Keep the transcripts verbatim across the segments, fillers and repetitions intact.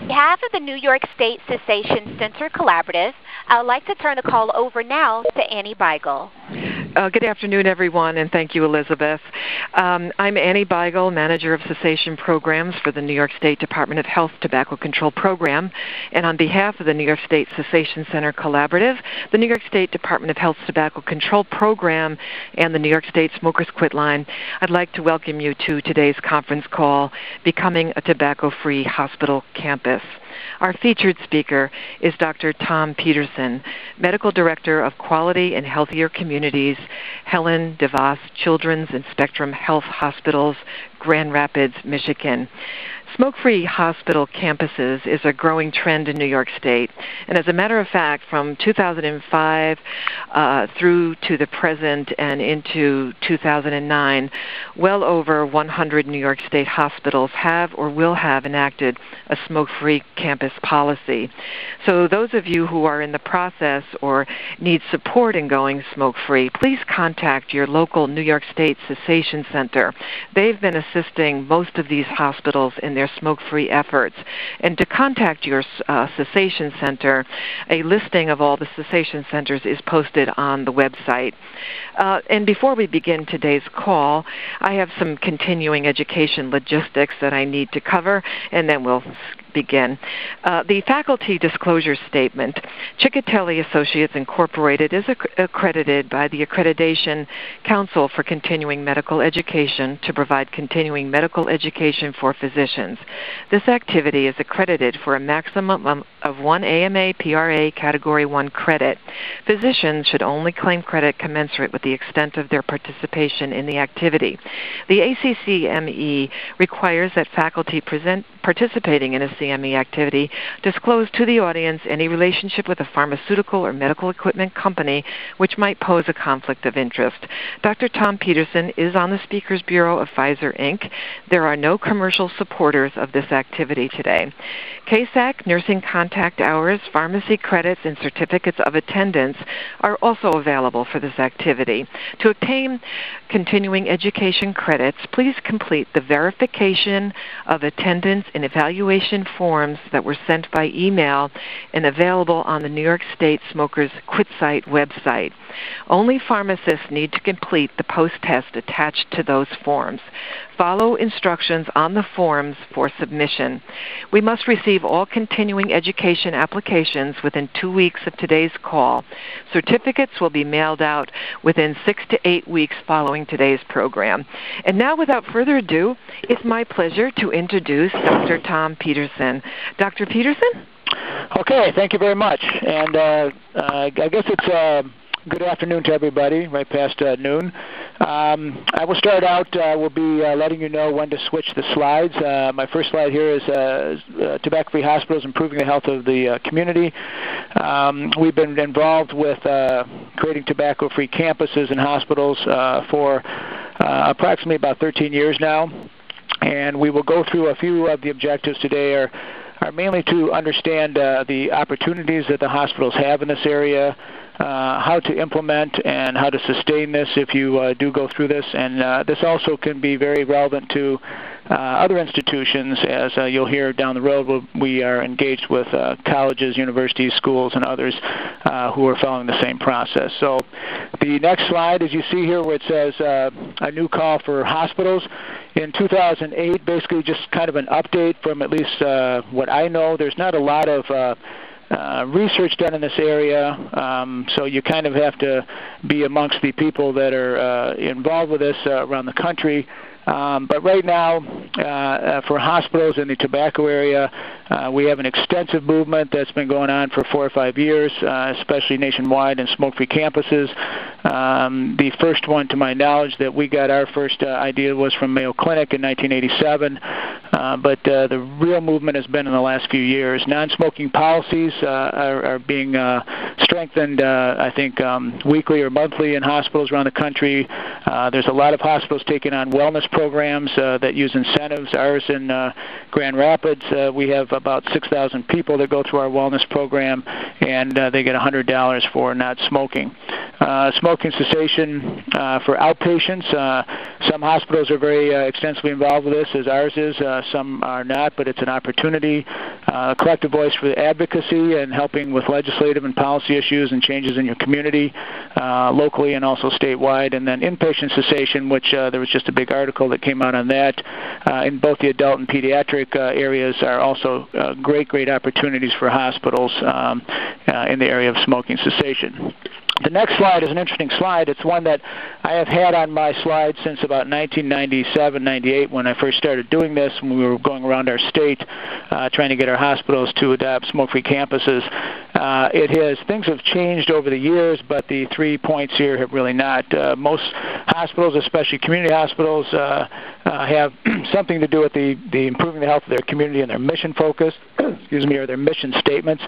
behalf of the New York State Cessation Center Collaborative, I would like to turn the call over now to Annie Beigel. Uh, good afternoon, everyone, and thank you, Elizabeth. Um, I'm Annie Beigel, Manager of Cessation Programs for the New York State Department of Health Tobacco Control Program, and on behalf of the New York State Cessation Center Collaborative, the New York State Department of Health Tobacco Control Program, and the New York State Smokers Quit Line, I'd like to welcome you to today's conference call, Becoming a Tobacco-Free Hospital Campus. Our featured speaker is Doctor Tom Peterson, Medical Director of Quality and Healthier Communities, Helen DeVos Children's and Spectrum Health Hospitals, Grand Rapids, Michigan. Smoke-free hospital campuses is a growing trend in New York State. And as a matter of fact, from two thousand five uh, through to the present and into two thousand nine, well over one hundred New York State hospitals have or will have enacted a smoke-free campus policy. So those of you who are in the process or need support in going smoke-free, please contact your local New York State Cessation Center. They've been assisting most of these hospitals in their smoke-free efforts. And to contact your uh, cessation center, a listing of all the cessation centers is posted on the website. Uh, and before we begin today's call, I have some continuing education logistics that I need to cover, and then we'll begin. Uh, the faculty disclosure statement. Ciccatelli Associates Incorporated is acc accredited by the Accreditation Council for Continuing Medical Education to provide continuing medical education for physicians. This activity is accredited for a maximum of one A M A P R A Category one credit. Physicians should only claim credit commensurate with the extent of their participation in the activity. The A C C M E requires that faculty present participating in a C M E activity disclose to the audience any relationship with a pharmaceutical or medical equipment company which might pose a conflict of interest. Doctor Tom Peterson is on the Speakers Bureau of Pfizer, Incorporated. There are no commercial supporters of this activity today. C A S A C nursing contact hours, pharmacy credits, and certificates of attendance are also available for this activity. To obtain continuing education credits, please complete the verification of attendance and evaluation forms that were sent by email and available on the New York State Smokers Quit Site website. Only pharmacists need to complete the post-test attached to those forms. Follow instructions on the forms for submission. We must receive all continuing education applications within two weeks of today's call. Certificates will be mailed out within six to eight weeks following today's program. And now, without further ado, it's my pleasure to introduce Doctor Tom Peterson. Doctor Peterson? Okay, thank you very much. And uh, uh, I guess it's uh, good afternoon to everybody, right past uh, noon. Um, I will start out, uh, we'll be uh, letting you know when to switch the slides. Uh, my first slide here is uh, uh, Tobacco-Free Hospitals Improving the Health of the uh, Community. Um, we've been involved with uh, creating tobacco-free campuses in hospitals uh, for uh, approximately about thirteen years now. And we will go through a few of the objectives today are, are mainly to understand uh, the opportunities that the hospitals have in this area, Uh, how to implement and how to sustain this if you uh, do go through this. And uh, this also can be very relevant to uh, other institutions, as uh, you'll hear down the road. We are engaged with uh, colleges, universities, schools, and others uh, who are following the same process. So the next slide, as you see here, where it says uh, a new call for hospitals. In two thousand eight, basically just kind of an update from at least uh, what I know. There's not a lot of uh, Uh, research done in this area, um, so you kind of have to be amongst the people that are uh, involved with this uh, around the country. Um, but right now, uh, uh, for hospitals in the tobacco area, uh, we have an extensive movement that's been going on for four or five years, uh, especially nationwide in smoke-free campuses. Um, the first one, to my knowledge, that we got our first uh, idea was from Mayo Clinic in nineteen eighty-seven. Uh, but uh, the real movement has been in the last few years. Non-smoking policies uh, are, are being uh, strengthened, uh, I think, um, weekly or monthly in hospitals around the country. Uh, there's a lot of hospitals taking on wellness programs uh, that use incentives. Ours in uh, Grand Rapids, uh, we have about six thousand people that go through our wellness program, and uh, they get one hundred dollars for not smoking. uh, smoking cessation uh, for outpatients. Uh, some hospitals are very uh, extensively involved with this, as ours is. Uh, some are not, but it's an opportunity. Uh, a collective voice for advocacy and helping with legislative and policy issues and changes in your community, uh, locally and also statewide. And then inpatient cessation, which uh, there was just a big article that came out on that. Uh, in both the adult and pediatric uh, areas are also uh, great, great opportunities for hospitals um, uh, in the area of smoking cessation. The next slide is an interesting slide. It's one that I have had on my slide since about nineteen ninety-seven, ninety-eight, when I first started doing this, when we were going around our state uh, trying to get our hospitals to adopt smoke-free campuses. Uh, it has, things have changed over the years, but the three points here have really not. Uh, most hospitals, especially community hospitals, uh, uh, have something to do with the, the improving the health of their community and their mission focus, excuse me, or their mission statements.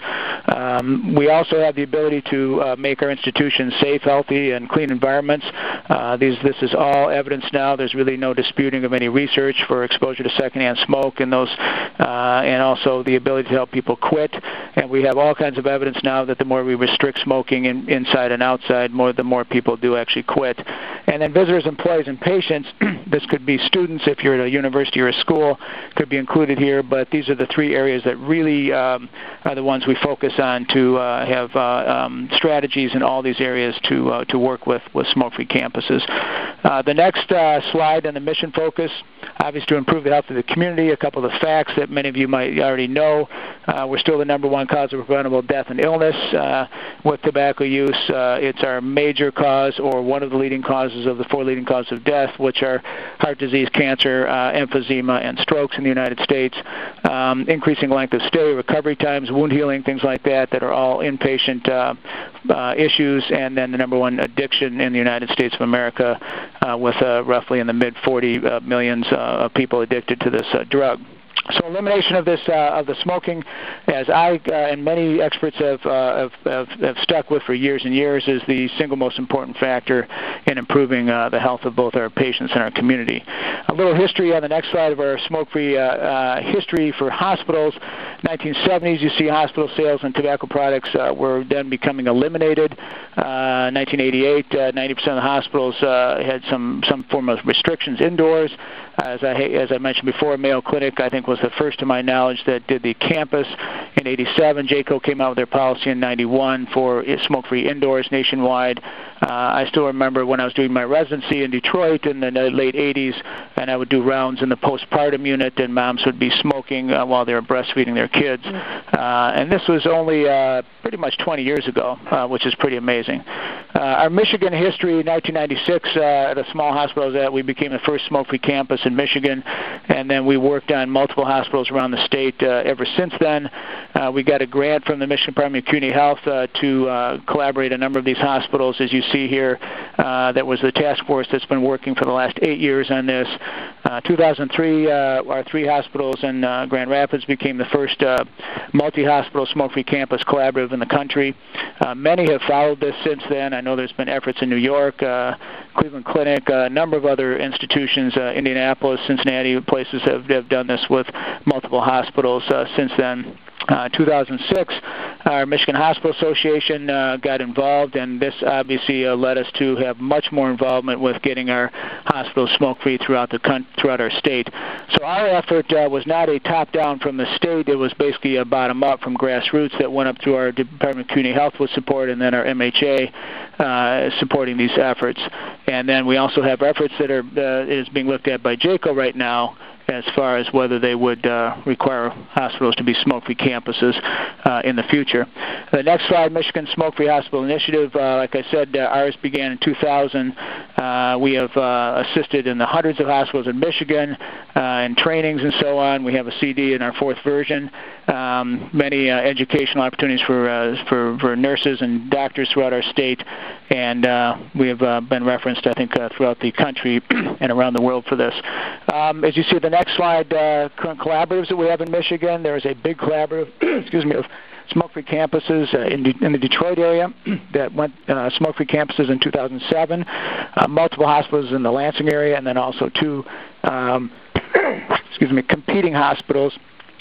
Um, we also have the ability to uh, make our institutions safe, healthy, and clean environments. Uh, these, this is all evidence now. There's really no disputing of any research for exposure to secondhand smoke and those, uh, and also the ability to help people quit. And we have all kinds of evidence now that the more we restrict smoking in, inside and outside, more the more people do actually quit. And then visitors, employees, and patients. This could be students if you're at a university or a school, could be included here. But these are the three areas that really um, are the ones we focus on to uh, have uh, um, strategies in all these areas to uh, to work with with smoke-free campuses. Uh, the next uh, slide on the mission focus, obviously to improve the health of the community. A couple of the facts that many of you might already know. Uh, we're still the number one cause of preventable death and illness uh, with tobacco use. Uh, it's our major cause, or one of the leading causes of the four leading causes of death, which are heart disease, cancer, uh, emphysema, and strokes in the United States. Um, increasing length of stay, recovery times, wound healing, things like that, that are all inpatient uh, uh, issues. And then the number one addiction in the United States of America, uh, with uh, roughly in the mid forty uh, millions uh, of people addicted to this uh, drug. So elimination of this uh, of the smoking, as I uh, and many experts have, uh, have, have have stuck with for years and years, is the single most important factor in improving uh, the health of both our patients and our community. A little history on the next slide of our smoke-free uh, uh, history for hospitals. nineteen seventies, you see hospital sales and tobacco products uh, were then becoming eliminated. Uh, nineteen eighty-eight, uh, ninety percent of the hospitals uh, had some some form of restrictions indoors. As I, as I mentioned before, Mayo Clinic, I think, was the first to my knowledge that did the campus. In eighty-seven, J C O came out with their policy in ninety-one for smoke-free indoors nationwide. Uh, I still remember when I was doing my residency in Detroit in the late eighties, and I would do rounds in the postpartum unit, and moms would be smoking uh, while they were breastfeeding their kids. Uh, and this was only uh, pretty much twenty years ago, uh, which is pretty amazing. Uh, our Michigan history, in nineteen ninety-six, uh, at a small hospital, that we became the first smoke-free campus in Michigan, and then we worked on multiple hospitals around the state uh, ever since then. Uh, we got a grant from the Michigan Department of Community Health uh, to uh, collaborate a number of these hospitals, as you see here. Uh, that was the task force that's been working for the last eight years on this. Uh, two thousand three, uh, our three hospitals in uh, Grand Rapids became the first uh, multi-hospital smoke-free campus collaborative in the country. Uh, many have followed this since then. I know there's been efforts in New York, uh, Cleveland Clinic, uh, a number of other institutions, uh, Indianapolis, Cincinnati, places have, have done this with multiple hospitals uh, since then. Uh, two thousand six, our Michigan Hospital Association uh, got involved, and this obviously uh, led us to have much more involvement with getting our hospitals smoke-free throughout the throughout our state. So our effort uh, was not a top-down from the state; it was basically a bottom-up from grassroots that went up through our Department of Community Health with support, and then our M H A uh, supporting these efforts. And then we also have efforts that are uh, is being looked at by J C O right now, as far as whether they would uh, require hospitals to be smoke-free campuses uh, in the future. The next slide, Michigan Smoke-Free Hospital Initiative. Uh, like I said, uh, ours began in two thousand. Uh, we have uh, assisted in the hundreds of hospitals in Michigan uh, in trainings and so on. We have a C D in our fourth version. Um, many uh, educational opportunities for, uh, for for nurses and doctors throughout our state, and uh, we have uh, been referenced, I think, uh, throughout the country and around the world for this. Um, as you see the next slide, uh, current collaboratives that we have in Michigan. There is a big collaborative, excuse me, of smoke-free campuses uh, in, De in the Detroit area that went uh, smoke-free campuses in two thousand seven. Uh, multiple hospitals in the Lansing area, and then also two, um, excuse me, competing hospitals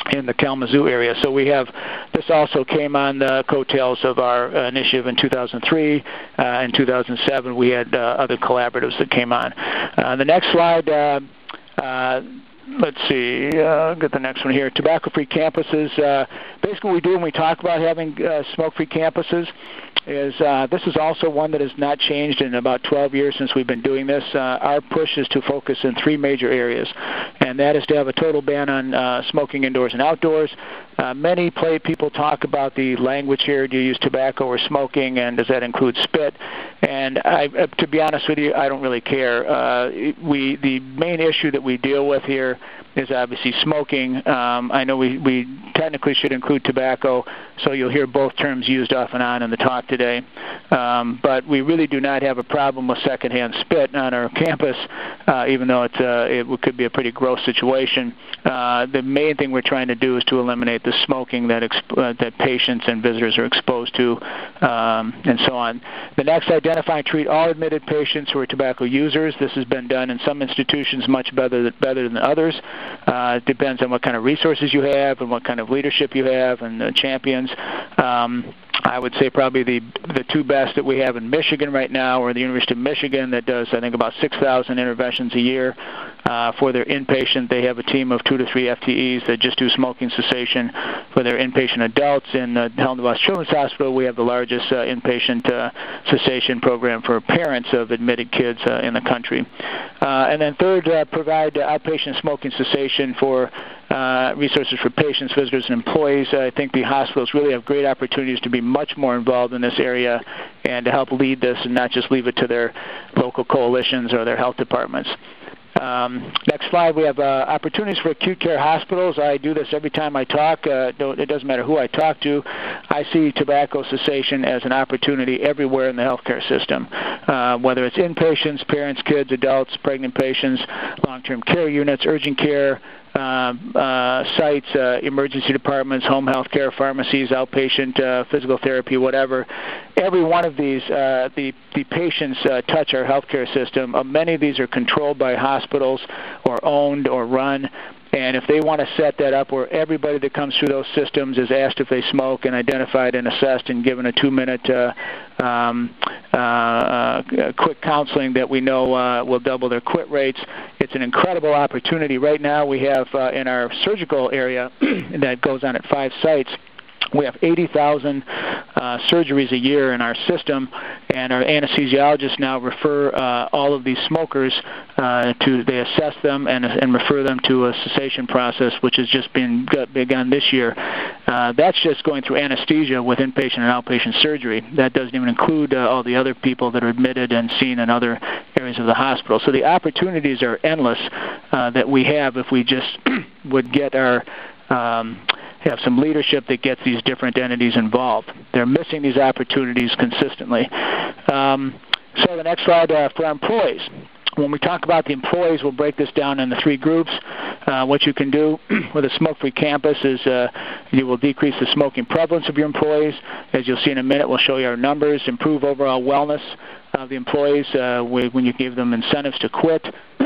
in the Kalamazoo area. So we have, this also came on the coattails of our uh, initiative in two thousand three. Uh, in two thousand seven, we had uh, other collaboratives that came on. Uh, the next slide, uh, uh, let's see, uh, get the next one here. Tobacco-free campuses. Uh, basically what we do when we talk about having uh, smoke-free campuses is uh, this is also one that has not changed in about twelve years since we've been doing this. Uh, our push is to focus in three major areas, and that is to have a total ban on uh, smoking indoors and outdoors. Uh, many play people talk about the language here. Do you use tobacco or smoking, and does that include spit? And I, uh, to be honest with you, I don't really care. Uh, we the main issue that we deal with here is obviously smoking. Um, I know we, we technically should include tobacco, so you'll hear both terms used off and on in the talk today. Um, but we really do not have a problem with secondhand spit on our campus, uh, even though it's, uh, it could be a pretty gross situation. Uh, the main thing we're trying to do is to eliminate the smoking that, exp uh, that patients and visitors are exposed to, um, and so on. The next, identify and treat all admitted patients who are tobacco users. This has been done in some institutions much better, better than others. Uh, it depends on what kind of resources you have and what kind of leadership you have and uh, champions. Um, I would say probably the the two best that we have in Michigan right now are the University of Michigan that does, I think, about six thousand interventions a year. Uh, for their inpatient, they have a team of two to three F T Es that just do smoking cessation. For their inpatient adults in uh, Helen DeVos Children's Hospital, we have the largest uh, inpatient uh, cessation program for parents of admitted kids uh, in the country. Uh, and then third, uh, provide uh, outpatient smoking cessation for Uh, resources for patients, visitors, and employees. Uh, I think the hospitals really have great opportunities to be much more involved in this area and to help lead this and not just leave it to their local coalitions or their health departments. Um, next slide, we have uh, opportunities for acute care hospitals. I do this every time I talk. Uh, it doesn't matter who I talk to. I see tobacco cessation as an opportunity everywhere in the healthcare system, uh, whether it's inpatients, parents, kids, adults, pregnant patients, long-term care units, urgent care, Uh, uh, sites, uh, emergency departments, home health care, pharmacies, outpatient, uh, physical therapy, whatever. Every one of these, uh, the, the patients uh, touch our healthcare system. Uh, many of these are controlled by hospitals or owned or run. And if they want to set that up where everybody that comes through those systems is asked if they smoke and identified and assessed and given a two-minute uh, um, uh, uh, quick counseling that we know uh, will double their quit rates, it's an incredible opportunity. Right now we have uh, in our surgical area that goes on at five sites, we have eighty thousand uh, surgeries a year in our system, and our anesthesiologists now refer uh, all of these smokers uh, to, they assess them and, and refer them to a cessation process, which has just been begun this year. Uh, that's just going through anesthesia with inpatient and outpatient surgery. That doesn't even include uh, all the other people that are admitted and seen in other areas of the hospital. So the opportunities are endless uh, that we have if we just would get our um, have some leadership that gets these different entities involved. They're missing these opportunities consistently. Um, so the next slide uh, for our employees. When we talk about the employees, we'll break this down into three groups. Uh, what you can do with a smoke-free campus is uh, you will decrease the smoking prevalence of your employees. As you'll see in a minute, we'll show you our numbers, improve overall wellness of the employees uh, when you give them incentives to quit.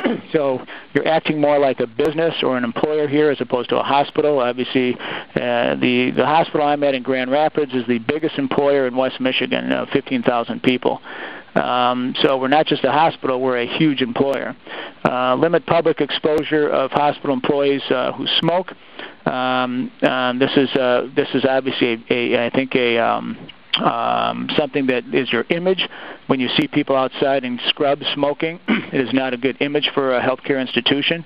So you're acting more like a business or an employer here as opposed to a hospital. Obviously, uh, the, the hospital I'm at in Grand Rapids is the biggest employer in West Michigan, uh, fifteen thousand people. Um, so we're not just a hospital, we're a huge employer. Uh, limit public exposure of hospital employees uh, who smoke. Um, um, this is uh, this is obviously a, a I think a um, um, something that is your image. When you see people outside in scrubs smoking, it is not a good image for a healthcare institution.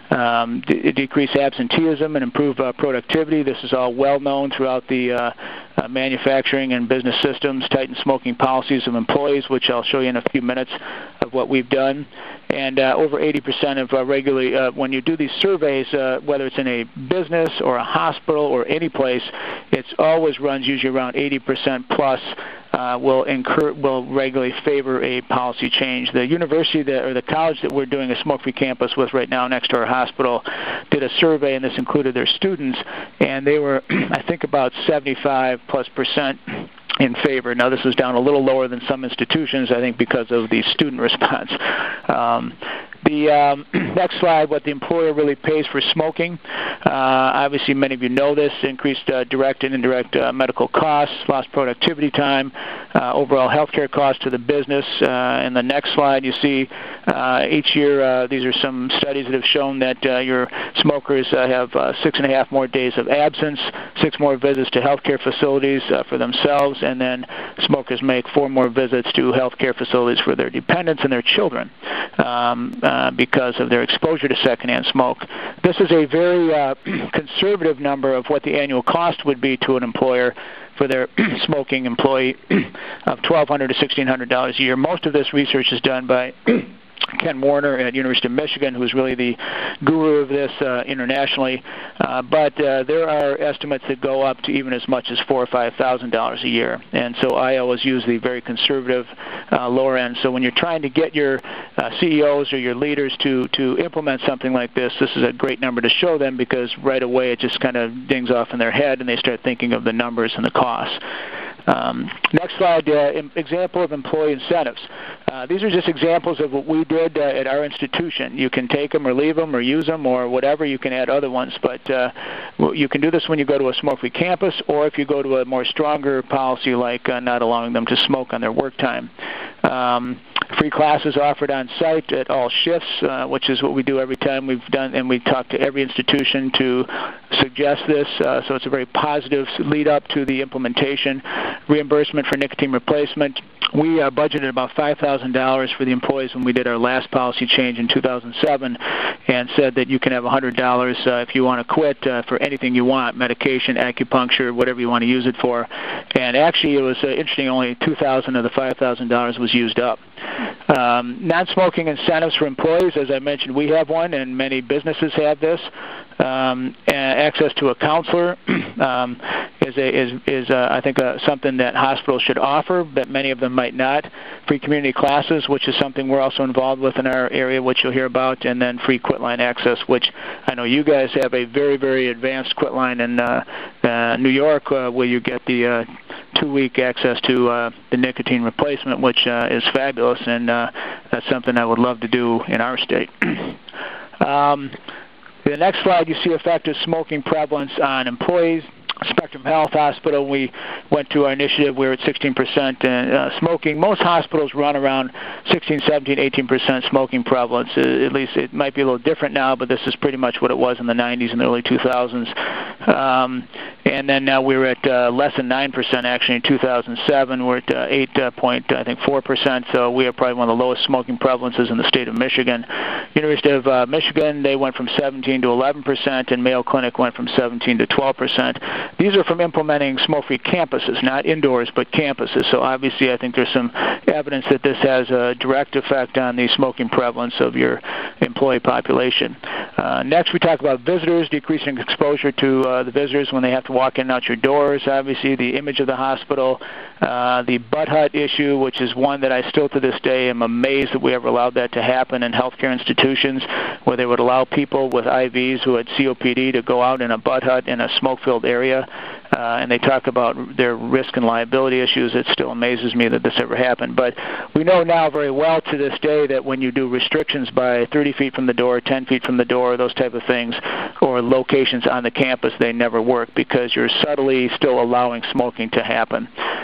Um, de decrease absenteeism and improve uh, productivity. This is all well known throughout the uh, uh, manufacturing and business systems. Tighten smoking policies of employees, which I'll show you in a few minutes of what we've done. And uh, over eighty percent of uh, regularly, uh, when you do these surveys, uh, whether it's in a business or a hospital or any place, it's always runs usually around eighty percent plus uh, will incur, will regularly favor a policy change. The university that, or the college that we're doing a smoke-free campus with right now next to our hospital did a survey, and this included their students, and they were, I think, about seventy-five plus percent in favor. Now, this is down a little lower than some institutions, I think, because of the student response. Um, The um, next slide, what the employer really pays for smoking. Uh, obviously, many of you know this, increased uh, direct and indirect uh, medical costs, lost productivity time, uh, overall health care costs to the business. Uh, in the next slide, you see uh, each year, uh, these are some studies that have shown that uh, your smokers uh, have uh, six and a half more days of absence, six more visits to health care facilities uh, for themselves, and then smokers make four more visits to health care facilities for their dependents and their children. Um, uh, because of their exposure to secondhand smoke. This is a very uh, conservative number of what the annual cost would be to an employer for their smoking employee of twelve hundred dollars to sixteen hundred dollars a year. Most of this research is done by Ken Warner at University of Michigan, who's really the guru of this uh, internationally. Uh, but uh, there are estimates that go up to even as much as four or five thousand dollars a year. And so I always use the very conservative uh, lower end. So when you're trying to get your uh, C E Os or your leaders to to implement something like this, this is a great number to show them, because right away it just kind of dings off in their head and they start thinking of the numbers and the costs. Um, next slide, uh, example of employee incentives. Uh, these are just examples of what we did uh, at our institution. You can take them or leave them or use them or whatever. You can add other ones, but uh, you can do this when you go to a smoke-free campus, or if you go to a more stronger policy like uh, not allowing them to smoke on their work time. Um, free classes offered on site at all shifts, uh, which is what we do every time we've done, and we talk to every institution to suggest this, uh, so it's a very positive lead up to the implementation. Reimbursement for nicotine replacement. We uh, budgeted about five thousand dollars for the employees when we did our last policy change in two thousand seven, and said that you can have one hundred dollars uh, if you want to quit uh, for anything you want, medication, acupuncture, whatever you want to use it for. And actually it was uh, interesting, only two thousand dollars of the five thousand dollars was used up. Um, non-smoking incentives for employees, as I mentioned, we have one, and many businesses have this. Um, access to a counselor um, is, a, is, is uh, I think, uh, something that hospitals should offer, but many of them might not. Free community classes, which is something we're also involved with in our area, which you'll hear about, and then free quitline access, which I know you guys have a very, very advanced quitline in uh, uh, New York, uh, where you get the uh, two-week access to uh, the nicotine replacement, which uh, is fabulous, and uh, that's something I would love to do in our state. um, The next slide, you see effective smoking prevalence on employees. Spectrum Health Hospital, we went to our initiative. We were at sixteen percent uh, smoking. Most hospitals run around sixteen, seventeen, eighteen percent smoking prevalence. Uh, at least it might be a little different now, but this is pretty much what it was in the nineties and the early two thousands. Um, and then now we were at uh, less than nine percent actually in two thousand seven. We're at uh, eight point four percent, so we are probably one of the lowest smoking prevalences in the state of Michigan. University of uh, Michigan, they went from seventeen to eleven percent, and Mayo Clinic went from seventeen to twelve percent. These are from implementing smoke-free campuses, not indoors, but campuses. So obviously I think there's some evidence that this has a direct effect on the smoking prevalence of your employee population. Uh, next, we talk about visitors, decreasing exposure to uh, the visitors when they have to walk in and out your doors. Obviously, the image of the hospital, uh, the butt hut issue, which is one that I still to this day am amazed that we ever allowed that to happen in healthcare institutions, where they would allow people with I Vs who had C O P D to go out in a butt hut in a smoke-filled area. Uh, and they talk about their risk and liability issues. It still amazes me that this ever happened. But we know now very well to this day that when you do restrictions by thirty feet from the door, ten feet from the door, those type of things, or locations on the campus, they never work because you're subtly still allowing smoking to happen.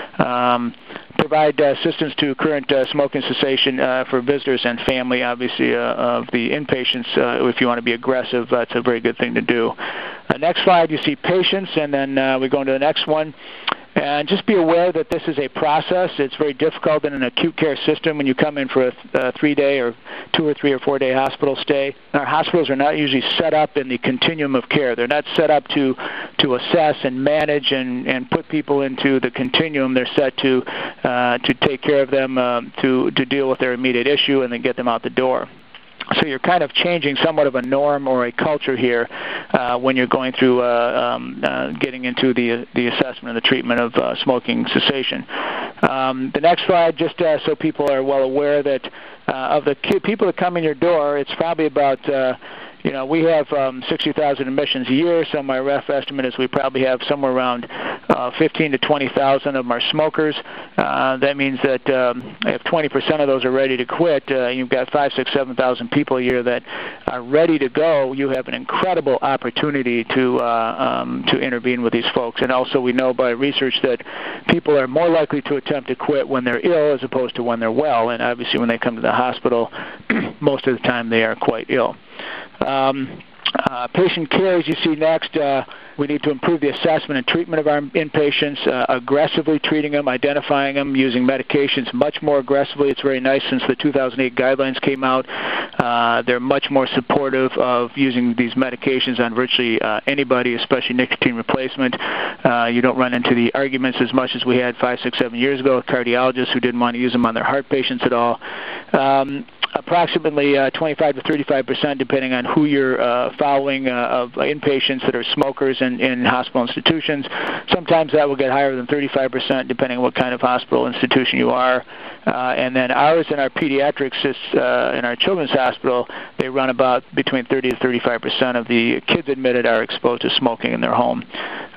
Um, provide uh, assistance to current uh, smoking cessation uh, for visitors and family, obviously, uh, of the inpatients. Uh, if you want to be aggressive, that's a very good thing to do. Uh, next slide, you see patients, and then uh, we go into the next one. And just be aware that this is a process. It's very difficult in an acute care system when you come in for a, th a three-day or two or three or four-day hospital stay. Our hospitals are not usually set up in the continuum of care. They're not set up to to assess and manage and, and put people into the continuum. They're set to uh, to take care of them, uh, to to deal with their immediate issue, and then get them out the door. So you're kind of changing somewhat of a norm or a culture here uh, when you're going through uh, um, uh, getting into the the assessment and the treatment of uh, smoking cessation. Um, the next slide, just uh, so people are well aware that uh, of the people that come in your door, it's probably about uh, You know, we have um, sixty thousand admissions a year, so my rough estimate is we probably have somewhere around uh, fifteen to twenty thousand of them are smokers. Uh, that means that um, if twenty percent of those are ready to quit, uh, you've got five, six, seven thousand people a year that are ready to go. You have an incredible opportunity to uh, um, to intervene with these folks. And also, we know by research that people are more likely to attempt to quit when they're ill as opposed to when they're well. And obviously, when they come to the hospital, most of the time they are quite ill. Um, Uh, patient care, as you see next, uh, we need to improve the assessment and treatment of our inpatients, uh, aggressively treating them, identifying them, using medications much more aggressively. It's very nice since the two thousand eight guidelines came out. Uh, they're much more supportive of using these medications on virtually uh, anybody, especially nicotine replacement. Uh, you don't run into the arguments as much as we had five, six, seven years ago with cardiologists who didn't want to use them on their heart patients at all. Um, approximately uh, twenty-five to thirty-five percent, depending on who you're uh, following, uh, of inpatients that are smokers in, in hospital institutions. Sometimes that will get higher than thirty-five percent, depending on what kind of hospital institution you are. Uh, and then ours in our pediatrics, uh, in our children's hospital, they run about between thirty to thirty-five percent of the kids admitted are exposed to smoking in their home.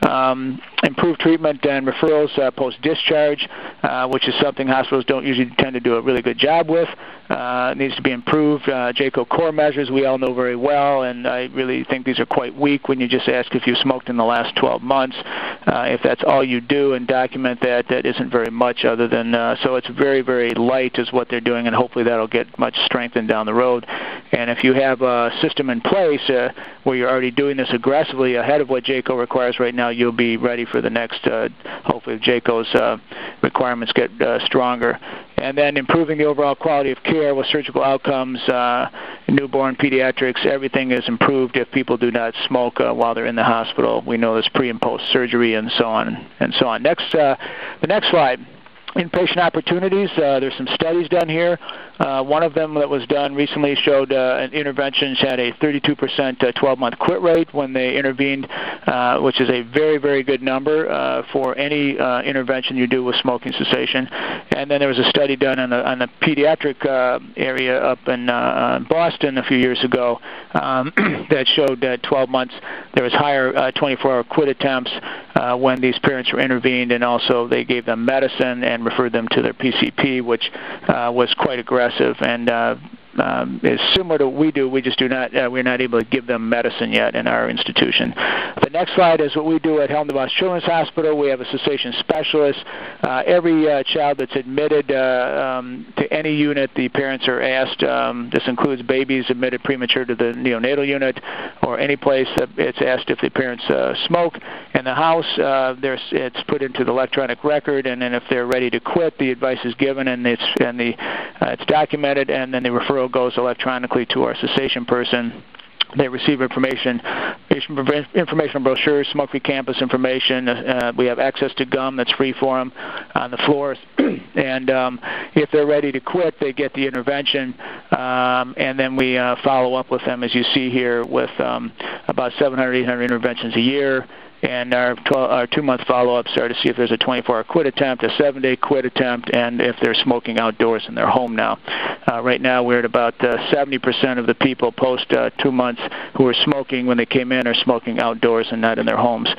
Um, improved treatment and referrals uh, post-discharge, uh, which is something hospitals don't usually tend to do a really good job with. Uh, it needs to be improved. Uh, J C O core measures we all know very well, and I really think these are quite weak when you just ask if you smoked in the last twelve months. Uh, if that's all you do and document that, that isn't very much other than, uh, so it's very, very light is what they're doing, and hopefully that will get much strengthened down the road. And if you have a system in place uh, where you're already doing this aggressively ahead of what J C O requires right now, you'll be ready for the next, uh, hopefully if J C O's uh, requirements get uh, stronger. And then improving the overall quality of care with surgical outcomes, uh, newborn, pediatrics, everything is improved if people do not smoke uh, while they're in the hospital. We know this pre and post surgery and so on and so on. Next, uh, the next slide. Inpatient opportunities, uh, there's some studies done here. Uh, one of them that was done recently showed uh, interventions had a thirty-two percent twelve-month quit rate when they intervened, uh, which is a very, very good number uh, for any uh, intervention you do with smoking cessation. And then there was a study done on the, on the pediatric uh, area up in uh, Boston a few years ago um, that showed that twelve months there was higher uh, twenty-four hour quit attempts uh, when these parents were intervened, and also they gave them medicine and referred them to their P C P, which uh, was quite aggressive and uh, um, is similar to what we do. We just do not, uh, we're not able to give them medicine yet in our institution. The next slide is what we do at Helm DeVos Children's Hospital. We have a cessation specialist. Uh, every uh, child that's admitted uh, um, to any unit, the parents are asked, um, this includes babies admitted premature to the neonatal unit or any place, that it's asked if the parents uh, smoke. In the house, uh, there's, it's put into the electronic record, and then if they're ready to quit, the advice is given and it's, and the, uh, it's documented, and then the referral goes electronically to our cessation person. They receive information, information brochures, smoke-free campus information. Uh, we have access to gum that's free for them on the floors. And um, if they're ready to quit, they get the intervention. Um, and then we uh, follow up with them, as you see here, with um, about seven hundred, eight hundred interventions a year. And our, our two-month follow-ups are to see if there's a twenty-four hour quit attempt, a seven day quit attempt, and if they're smoking outdoors in their home now. Uh, right now we're at about uh, seventy percent of the people post uh, two months who were smoking when they came in are smoking outdoors and not in their homes.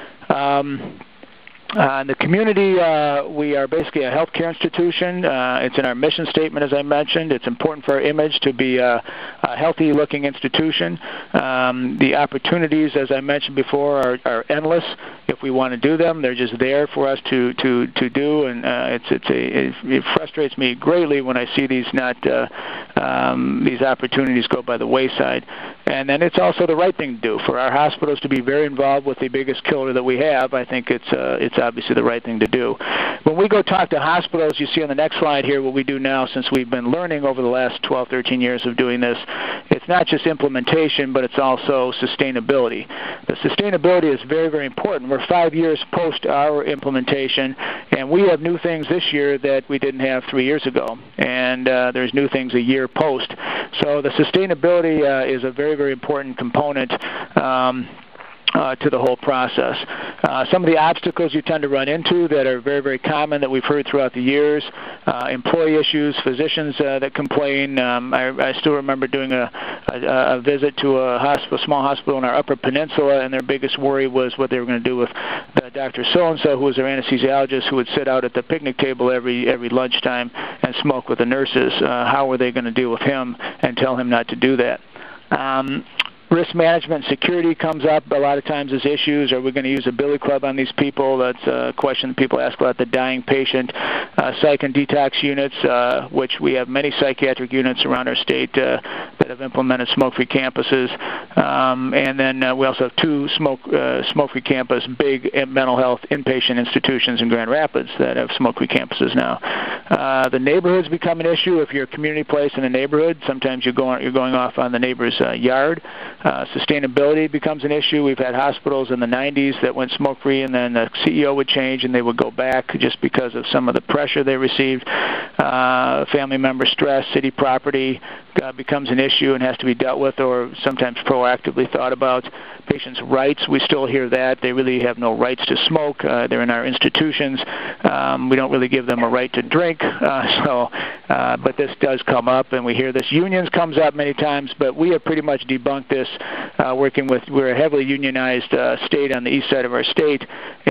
Um, Uh, in the community, uh, we are basically a healthcare institution. Uh, it's in our mission statement, as I mentioned. It's important for our image to be a, a healthy-looking institution. Um, the opportunities, as I mentioned before, are, are endless. If we want to do them, they're just there for us to to, to do, and uh, it's it's a, it, it frustrates me greatly when I see these not uh, um, these opportunities go by the wayside. And then it's also the right thing to do for our hospitals to be very involved with the biggest killer that we have. I think it's uh, it's obviously the right thing to do. When we go talk to hospitals, you see on the next slide here what we do now, since we've been learning over the last twelve, thirteen years of doing this. It's not just implementation, but it's also sustainability. The sustainability is very, very important. We're five years post our implementation, and we have new things this year that we didn't have three years ago. And uh, there's new things a year post. So the sustainability uh, is a very, very important component um, Uh, to the whole process. Uh, some of the obstacles you tend to run into that are very, very common that we've heard throughout the years, uh, employee issues, physicians uh, that complain. Um, I, I still remember doing a, a, a visit to a hospital, small hospital in our Upper Peninsula, and their biggest worry was what they were going to do with the Doctor So-and-so, who was our anesthesiologist, who would sit out at the picnic table every every lunchtime and smoke with the nurses. Uh, how were they going to deal with him and tell him not to do that? Um, Risk management and security comes up a lot of times as issues. Are we going to use a billy club on these people? That's a question that people ask about. The dying patient. Uh, psych and detox units, uh, which we have many psychiatric units around our state uh, that have implemented smoke-free campuses. Um, and then uh, we also have two smoke, uh, smoke-free campus, big mental health inpatient institutions in Grand Rapids that have smoke-free campuses now. Uh, the neighborhoods become an issue. If you're a community place in a neighborhood, sometimes you're going, you're going off on the neighbor's uh, yard. Uh, sustainability becomes an issue. We've had hospitals in the nineties that went smoke-free, and then the C E O would change and they would go back just because of some of the pressure they received. Uh, family member stress, city property uh, becomes an issue and has to be dealt with or sometimes proactively thought about. Patients' rights, we still hear that. They really have no rights to smoke. Uh, they're in our institutions. Um, we don't really give them a right to drink. Uh, so, uh, but this does come up, and we hear this. Unions comes up many times, but we have pretty much debunked this. Uh, working with, we're a heavily unionized uh, state on the east side of our state,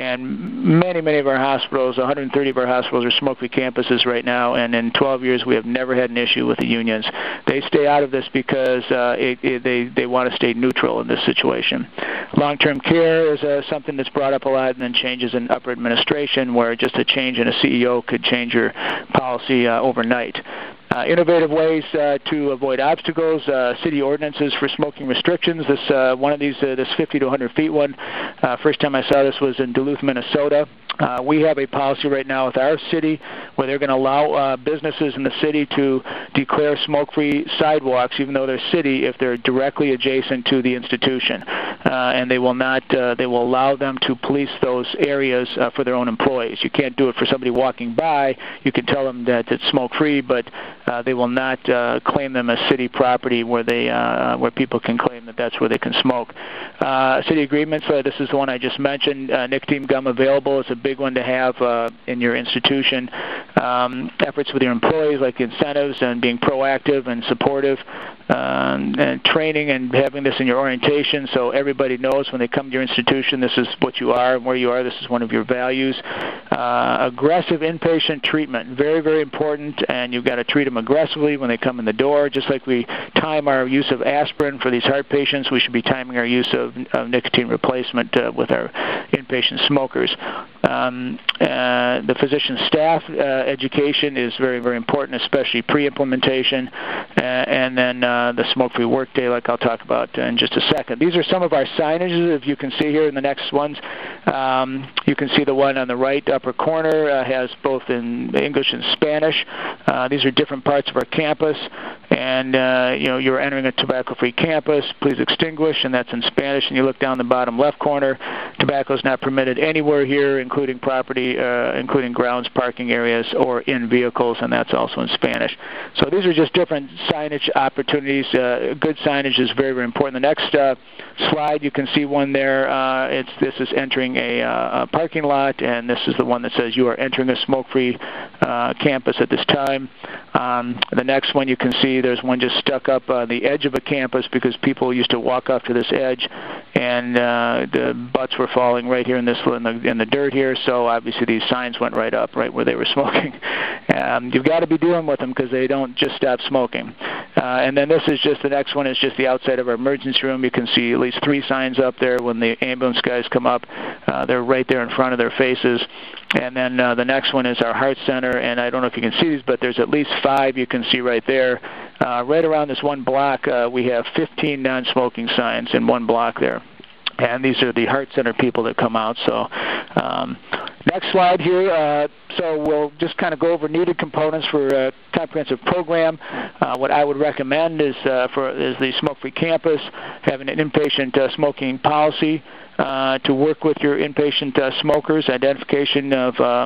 and many, many of our hospitals, one hundred thirty of our hospitals are smoke-free campuses right now, and in twelve years we have never had an issue with the unions. They stay out of this because uh, it, it, they, they want to stay neutral in this situation. Long-term care is uh, something that's brought up a lot, and then changes in upper administration where just a change in a C E O could change your policy uh, overnight. Uh, innovative ways uh, to avoid obstacles, uh, city ordinances for smoking restrictions. This uh, one of these, uh, this fifty to one hundred feet one. Uh, first time I saw this was in Duluth, Minnesota. Uh, we have a policy right now with our city where they're going to allow uh, businesses in the city to declare smoke-free sidewalks, even though they're city, if they're directly adjacent to the institution, uh, and they will not. Uh, they will allow them to police those areas uh, for their own employees. You can't do it for somebody walking by. You can tell them that it's smoke-free, but uh, they will not uh, claim them as city property where they uh, where people can claim that that's where they can smoke. Uh, city agreements. Uh, this is the one I just mentioned. Uh, nicotine gum available. It's a big one to have uh, in your institution. Um, efforts with your employees, like incentives and being proactive and supportive, um, and training and having this in your orientation so everybody knows when they come to your institution this is what you are and where you are. This is one of your values. Uh, aggressive inpatient treatment, very, very important, and you've got to treat them aggressively when they come in the door. Just like we time our use of aspirin for these heart patients, we should be timing our use of, of nicotine replacement uh, with our inpatient smokers. Um, uh, the physician staff uh, education is very, very important, especially pre-implementation, uh, and then uh, the smoke-free workday, like I'll talk about in just a second. These are some of our signages, if you can see here in the next ones. Um, you can see the one on the right upper corner uh, has both in English and Spanish. Uh, these are different parts of our campus, and uh, you know, you're entering a tobacco-free campus. Please extinguish, and that's in Spanish. And you look down the bottom left corner. Tobacco is not permitted anywhere here, including property, uh, including grounds, parking areas, or in vehicles, and that's also in Spanish. So these are just different signage opportunities. Uh, good signage is very, very important. The next uh, slide, you can see one there. Uh, it's this is entering a, uh, a parking lot, and this is the one that says you are entering a smoke-free uh, campus at this time. Um, the next one you can see there's one just stuck up on the edge of a campus because people used to walk up to this edge, and uh, the butts were falling right here in this in the, in the dirt here. So obviously these signs went right up right where they were smoking. Um, you've got to be dealing with them because they don't just stop smoking. Uh, and then this is just the next one is just the outside of our emergency room. You can see at least three signs up there. When the ambulance guys come up, uh, they're right there in front of their faces. And then uh, the next one is our heart center, and I don't know if you can see these, but there's at least five you can see right there. Uh, right around this one block, uh, we have fifteen non-smoking signs in one block there. And these are the heart center people that come out. So um, next slide here. Uh, so we'll just kind of go over needed components for a comprehensive program. Uh, what I would recommend is uh, for is the smoke-free campus, having an inpatient uh, smoking policy. Uh, to work with your inpatient uh, smokers, identification of uh,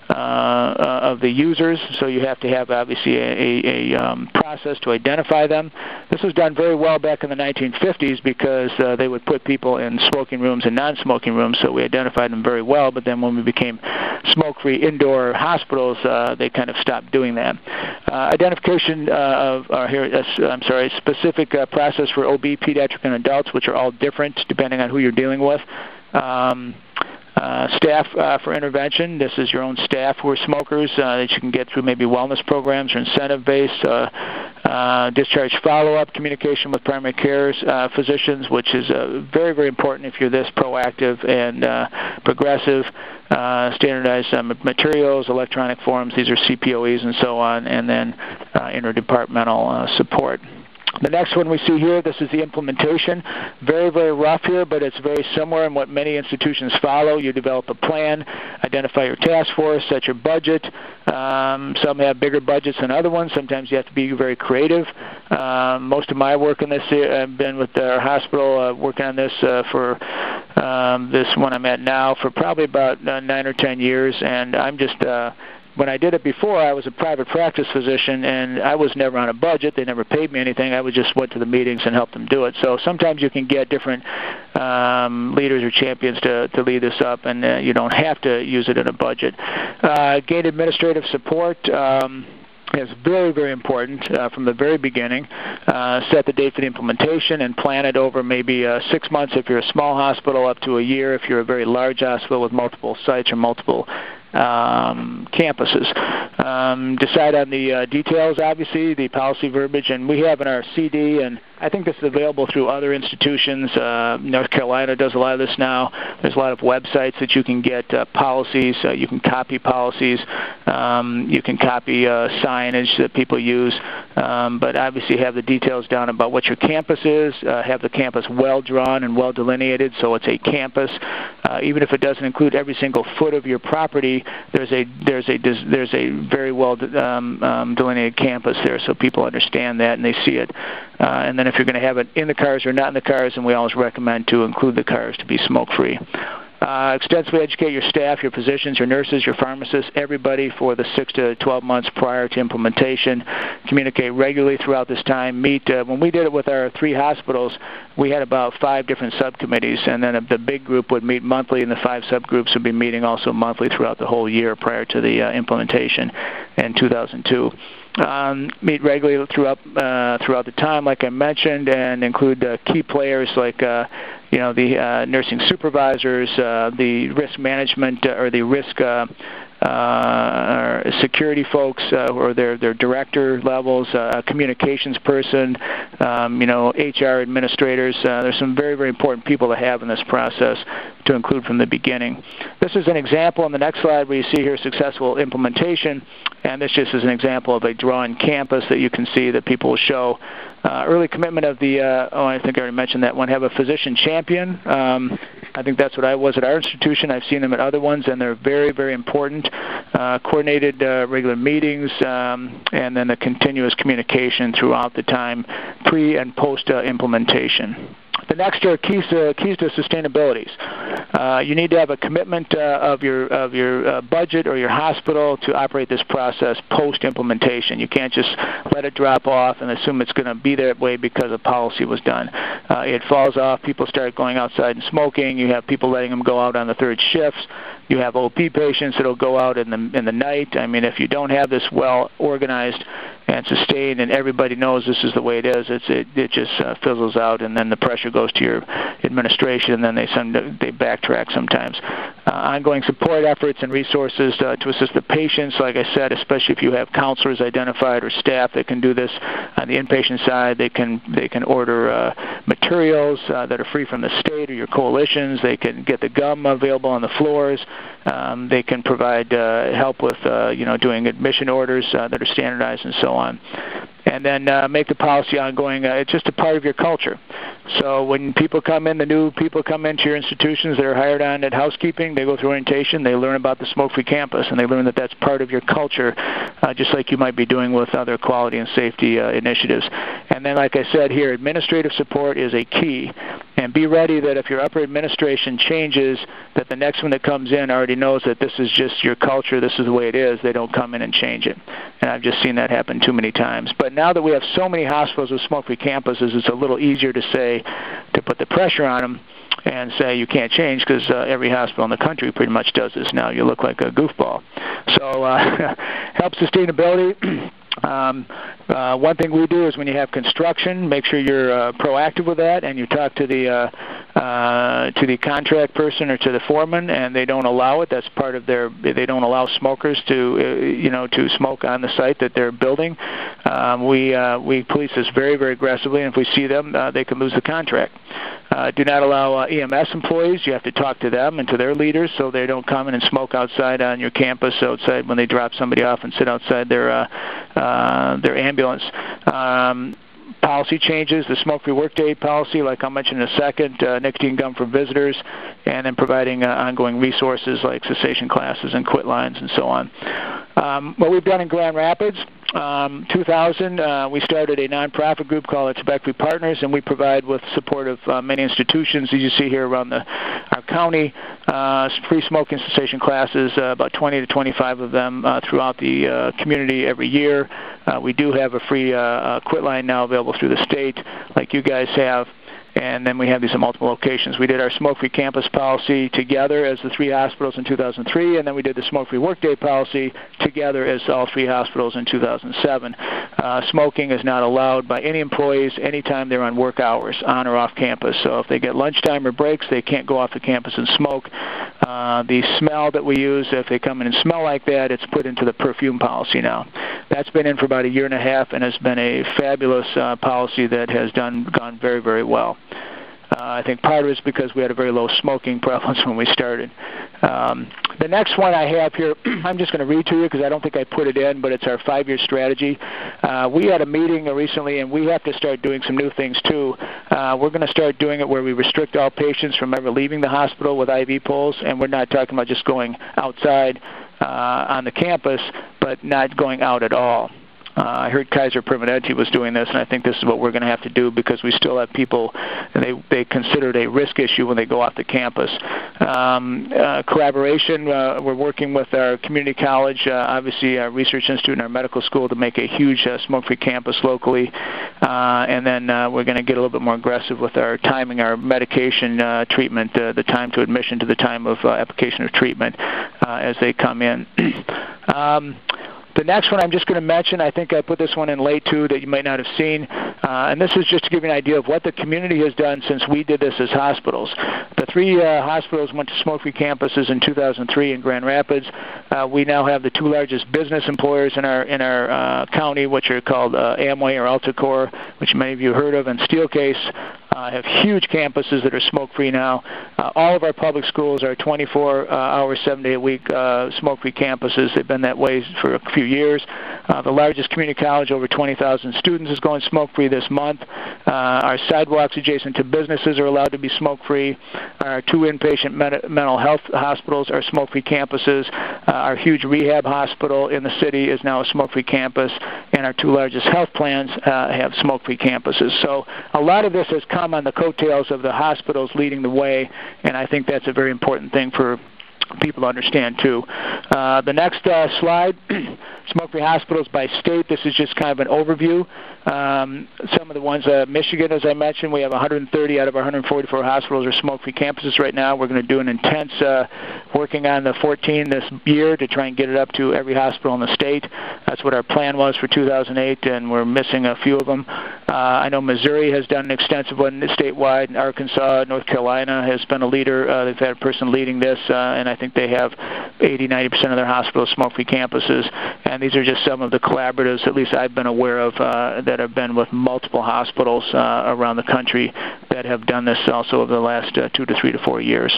uh, of the users. So you have to have obviously a, a, a um, process to identify them. This was done very well back in the nineteen fifties because uh, they would put people in smoking rooms and non-smoking rooms, so we identified them very well. But then when we became smoke-free indoor hospitals, uh, they kind of stopped doing that. Uh, identification uh, of uh, here, uh, I'm sorry, specific uh, process for O B, pediatric, and adults, which are all different depending on who you're dealing with. Um, uh, Uh, staff uh, for intervention. This is your own staff who are smokers uh, that you can get through maybe wellness programs or incentive-based. Uh, uh, discharge follow-up, communication with primary care uh, physicians, which is uh, very, very important if you're this proactive and uh, progressive. Uh, standardized uh, materials, electronic forms, these are C P O Es and so on, and then uh, interdepartmental uh, support. The next one we see here, this is the implementation. Very, very rough here, but it's very similar in what many institutions follow. You develop a plan, identify your task force, set your budget. Um, some have bigger budgets than other ones. Sometimes you have to be very creative. Um, most of my work in this, I've been with our hospital uh, working on this uh, for um, this one I'm at now for probably about uh, nine or ten years, and I'm just uh, when I did it before, I was a private practice physician, and I was never on a budget. They never paid me anything. I would just went to the meetings and helped them do it. So sometimes you can get different um, leaders or champions to, to lead this up, and uh, you don't have to use it in a budget. Uh, gain administrative support. Um, is very, very important uh, from the very beginning. Uh, set the date for the implementation and plan it over maybe uh, six months if you're a small hospital, up to a year if you're a very large hospital with multiple sites or multiple Um, campuses. Um, decide on the uh, details, obviously, the policy verbiage, and we have in our C D, and I think this is available through other institutions. Uh, North Carolina does a lot of this now. There's a lot of websites that you can get uh, policies. Uh, you can copy policies. Um, you can copy uh, signage that people use, um, but obviously have the details down about what your campus is, uh, have the campus well drawn and well delineated so it's a campus. Uh, even if it doesn't include every single foot of your property, there's a there's a there's a very well um, um, delineated campus there, so people understand that and they see it. Uh, and then if you're going to have it in the cars or not in the cars, and we always recommend to include the cars to be smoke-free. Uh, extensively educate your staff, your physicians, your nurses, your pharmacists, everybody for the six to twelve months prior to implementation. Communicate regularly throughout this time. Meet. Uh, when we did it with our three hospitals, we had about five different subcommittees, and then the big group would meet monthly, and the five subgroups would be meeting also monthly throughout the whole year prior to the uh, implementation in two thousand two. Um, meet regularly throughout uh, throughout the time, like I mentioned, and include uh, key players like uh, you know the uh, nursing supervisors, uh, the risk management uh, or the risk uh, uh, security folks, uh, or their their director levels, uh, a communications person, um, you know H R administrators. Uh, there's some very very important people to have in this process to include from the beginning. This is an example on the next slide where you see here successful implementation. And this just is an example of a drawn campus that you can see that people will show. Uh, early commitment of the, uh, oh, I think I already mentioned that one, have a physician champion. Um, I think that's what I was at our institution. I've seen them at other ones, and they're very, very important. Uh, coordinated uh, regular meetings, um, and then the continuous communication throughout the time, pre- and post-implementation. The next are keys to, keys to sustainability. Uh, you need to have a commitment uh, of your of your uh, budget or your hospital to operate this process post-implementation. You can't just let it drop off and assume it's going to be that way because a policy was done. Uh, it falls off. People start going outside and smoking. You have people letting them go out on the third shifts. You have O P patients that will go out in the in the night. I mean, if you don't have this well organized and sustained, and everybody knows this is the way it is, it's, it it just uh, fizzles out, and then the pressure goes to your administration, and then they send, they backtrack sometimes. Uh, ongoing support efforts and resources uh, to assist the patients, like I said, especially if you have counselors identified or staff that can do this on the inpatient side. They can they can order uh, materials uh, that are free from the state or your coalitions. They can get the gum available on the floors. Um, they can provide uh, help with uh, you know doing admission orders uh, that are standardized and so on. And then uh, make the policy ongoing. Uh, it's just a part of your culture. So when people come in, the new people come into your institutions that are hired on at housekeeping, they go through orientation, they learn about the smoke-free campus, and they learn that that's part of your culture, uh, just like you might be doing with other quality and safety uh, initiatives. And then, like I said here, administrative support is a key. And be ready that if your upper administration changes, that the next one that comes in already knows that this is just your culture, this is the way it is. They don't come in and change it. And I've just seen that happen too many times. But now that we have so many hospitals with smoke-free campuses, it's a little easier to say, to put the pressure on them and say you can't change, because uh, every hospital in the country pretty much does this now. You look like a goofball. So uh, help sustainability. Um, uh, one thing we do is when you have construction, make sure you're uh, proactive with that, and you talk to the uh, uh, to the contract person or to the foreman, and they don't allow it. That's part of their. They don't allow smokers to uh, you know to smoke on the site that they're building. Um, we uh, we police this very very aggressively, and if we see them, uh, they can lose the contract. Uh, do not allow uh, E M S employees. You have to talk to them and to their leaders so they don't come in and smoke outside on your campus, outside when they drop somebody off and sit outside their uh, uh, their ambulance. Um, policy changes, the smoke-free workday policy, like I'll mention in a second, uh, nicotine gum for visitors, and then providing uh, ongoing resources like cessation classes and quit lines and so on. Um, what we've done in Grand Rapids, um, two thousand, uh, we started a nonprofit group called Tobacco Partners, and we provide with support of uh, many institutions, as you see here around the, our county, uh, free smoking cessation classes, uh, about twenty to twenty-five of them uh, throughout the uh, community every year. Uh, we do have a free uh, uh, quit line now available through the state, like you guys have. And then we have these at multiple locations. We did our smoke-free campus policy together as the three hospitals in two thousand three, and then we did the smoke-free workday policy together as all three hospitals in two thousand seven. Uh, smoking is not allowed by any employees anytime they're on work hours, on or off campus. So if they get lunchtime or breaks, they can't go off the campus and smoke. Uh, the smell that we use, if they come in and smell like that, it's put into the perfume policy now. That's been in for about a year and a half and has been a fabulous uh, policy that has done gone very, very well. Uh, I think part of it is because we had a very low smoking prevalence when we started. Um, the next one I have here, I'm just going to read to you because I don't think I put it in, but it's our five-year strategy. Uh, we had a meeting recently, and we have to start doing some new things too. Uh, we're going to start doing it where we restrict all patients from ever leaving the hospital with I V poles, and we're not talking about just going outside uh, on the campus, but not going out at all. Uh, I heard Kaiser Permanente was doing this, and I think this is what we're going to have to do because we still have people, and they, they consider it a risk issue when they go off the campus. Um, uh, collaboration, uh, we're working with our community college, uh, obviously our research institute and our medical school to make a huge uh, smoke-free campus locally. Uh, and then uh, we're going to get a little bit more aggressive with our timing, our medication uh, treatment, uh, the time to admission to the time of uh, application of treatment uh, as they come in. um, The next one I'm just going to mention, I think I put this one in late too that you might not have seen, uh, and this is just to give you an idea of what the community has done since we did this as hospitals. The three uh, hospitals went to smoke-free campuses in two thousand three in Grand Rapids. Uh, we now have the two largest business employers in our in our uh, county, which are called uh, Amway or Alticor, which many of you heard of, and Steelcase. Uh, have huge campuses that are smoke-free now. Uh, all of our public schools are twenty-four hours, seven day a week uh, smoke-free campuses. They've been that way for a few years. Uh, the largest community college, over twenty thousand students, is going smoke-free this month. Uh, our sidewalks adjacent to businesses are allowed to be smoke-free. Our two inpatient med mental health hospitals are smoke-free campuses. Uh, our huge rehab hospital in the city is now a smoke-free campus, and our two largest health plans uh, have smoke-free campuses. So a lot of this has come on the coattails of the hospitals leading the way, and I think that's a very important thing for people to understand too. Uh, the next uh, slide, smoke-free hospitals by state. This is just kind of an overview. Um, some of the ones, uh, Michigan, as I mentioned, we have one hundred thirty out of our one hundred forty-four hospitals are smoke-free campuses right now. We're going to do an intense uh, working on the fourteen this year to try and get it up to every hospital in the state. That's what our plan was for two thousand eight, and we're missing a few of them. Uh, I know Missouri has done an extensive one statewide, and Arkansas, North Carolina has been a leader. Uh, they've had a person leading this, uh, and I think they have eighty, ninety percent of their hospitals smoke-free campuses. And these are just some of the collaboratives, at least I've been aware of, uh, that have been with multiple hospitals uh, around the country that have done this also over the last uh, two to three to four years.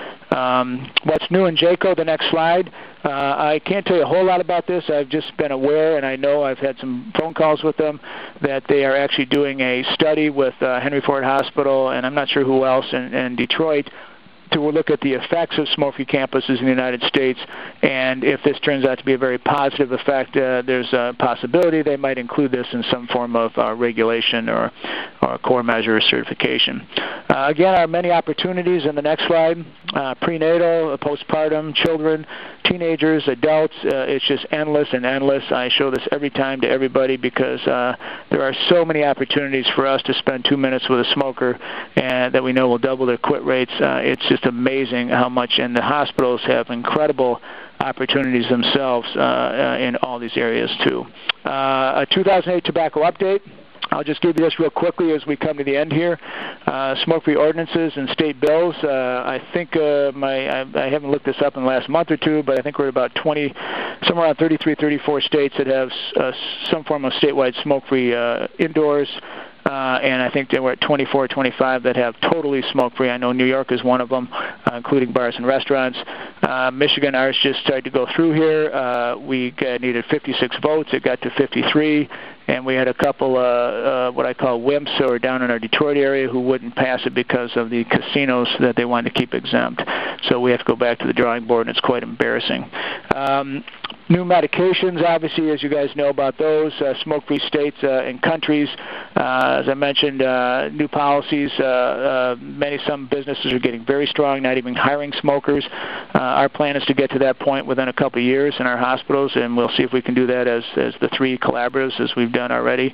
Um, what's new in J C O, the next slide. Uh, I can't tell you a whole lot about this. I've just been aware, and I know I've had some phone calls with them, that they are actually doing a study with uh, Henry Ford Hospital, and I'm not sure who else, in, in Detroit, to look at the effects of smoke-free campuses in the United States, and if this turns out to be a very positive effect, uh, there's a possibility they might include this in some form of uh, regulation or, or core measure certification. Uh, again, there are many opportunities in the next slide. Uh, prenatal, postpartum, children, teenagers, adults, uh, it's just endless and endless. I show this every time to everybody because uh, there are so many opportunities for us to spend two minutes with a smoker and that we know will double their quit rates. Uh, it's just just amazing how much, and the hospitals have incredible opportunities themselves uh, uh, in all these areas too. Uh, a two thousand eight tobacco update. I'll just give you this real quickly as we come to the end here. Uh, smoke-free ordinances and state bills. Uh, I think uh, my I, I haven't looked this up in the last month or two, but I think we're at about twenty, somewhere around thirty-three, thirty-four states that have uh, some form of statewide smoke-free uh, indoors. Uh, and I think they were at twenty-four, twenty-five that have totally smoke-free. I know New York is one of them, uh, including bars and restaurants. Uh, Michigan, ours just started to go through here. Uh, we got, needed fifty-six votes. It got to fifty-three. And we had a couple, uh, uh, what I call wimps, who are down in our Detroit area who wouldn't pass it because of the casinos that they wanted to keep exempt. So we have to go back to the drawing board, and it's quite embarrassing. Um, New medications, obviously, as you guys know about those, uh, smoke-free states uh, and countries. Uh, as I mentioned, uh, new policies. Uh, uh, many, some businesses are getting very strong, not even hiring smokers. Uh, our plan is to get to that point within a couple of years in our hospitals, and we'll see if we can do that as, as the three collaboratives, as we've done already.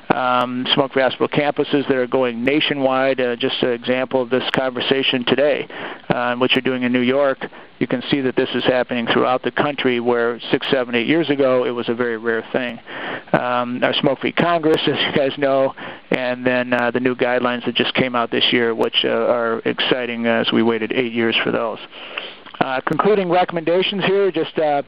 Um, smoke-free hospital campuses that are going nationwide. Uh, just an example of this conversation today, uh, what you're doing in New York. You can see that this is happening throughout the country, where six, seven, eight years ago it was a very rare thing. Um, our Smoke-Free Congress, as you guys know, and then uh, the new guidelines that just came out this year, which uh, are exciting as we waited eight years for those. Uh, concluding recommendations here, just uh,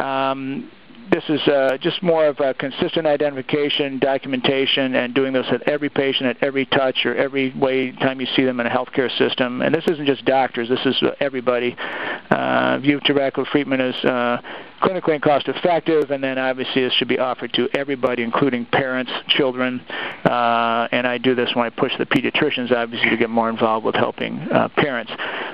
um, this is uh, just more of a consistent identification, documentation, and doing this at every patient, at every touch, or every way time you see them in a healthcare system. And this isn't just doctors. This is everybody. Uh, view tobacco treatment as uh, clinically and cost-effective, and then obviously this should be offered to everybody, including parents, children. Uh, and I do this when I push the pediatricians, obviously, to get more involved with helping uh, parents.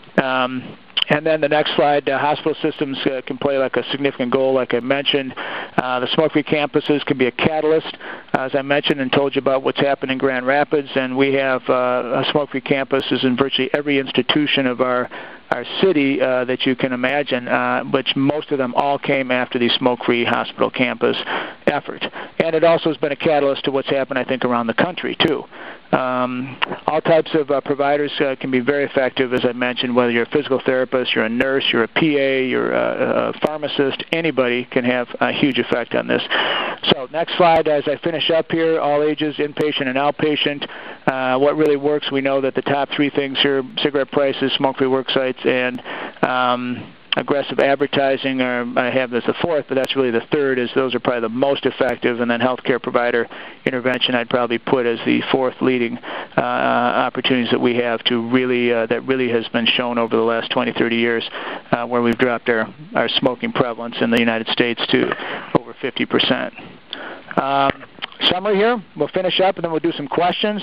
Um, And then the next slide, uh, hospital systems uh, can play like a significant goal, like I mentioned. Uh, the smoke-free campuses can be a catalyst, uh, as I mentioned and told you about what's happened in Grand Rapids. And we have uh, smoke-free campuses in virtually every institution of our our city uh, that you can imagine, uh, which most of them all came after the smoke-free hospital campus effort. And it also has been a catalyst to what's happened, I think, around the country, too. Um, all types of uh, providers uh, can be very effective, as I mentioned, whether you're a physical therapist, you're a nurse, you're a P A, you're a, a pharmacist, anybody can have a huge effect on this. So next slide, as I finish up here, all ages, inpatient and outpatient. Uh, what really works, we know that the top three things here, cigarette prices, smoke-free work sites, and um, aggressive advertising, or I have this the fourth, but that's really the third, is those are probably the most effective, and then healthcare provider intervention I'd probably put as the fourth leading uh, opportunities that we have to really, uh, that really has been shown over the last twenty, thirty years, uh, where we've dropped our, our smoking prevalence in the United States to over fifty percent. Um, summary here, we'll finish up and then we'll do some questions.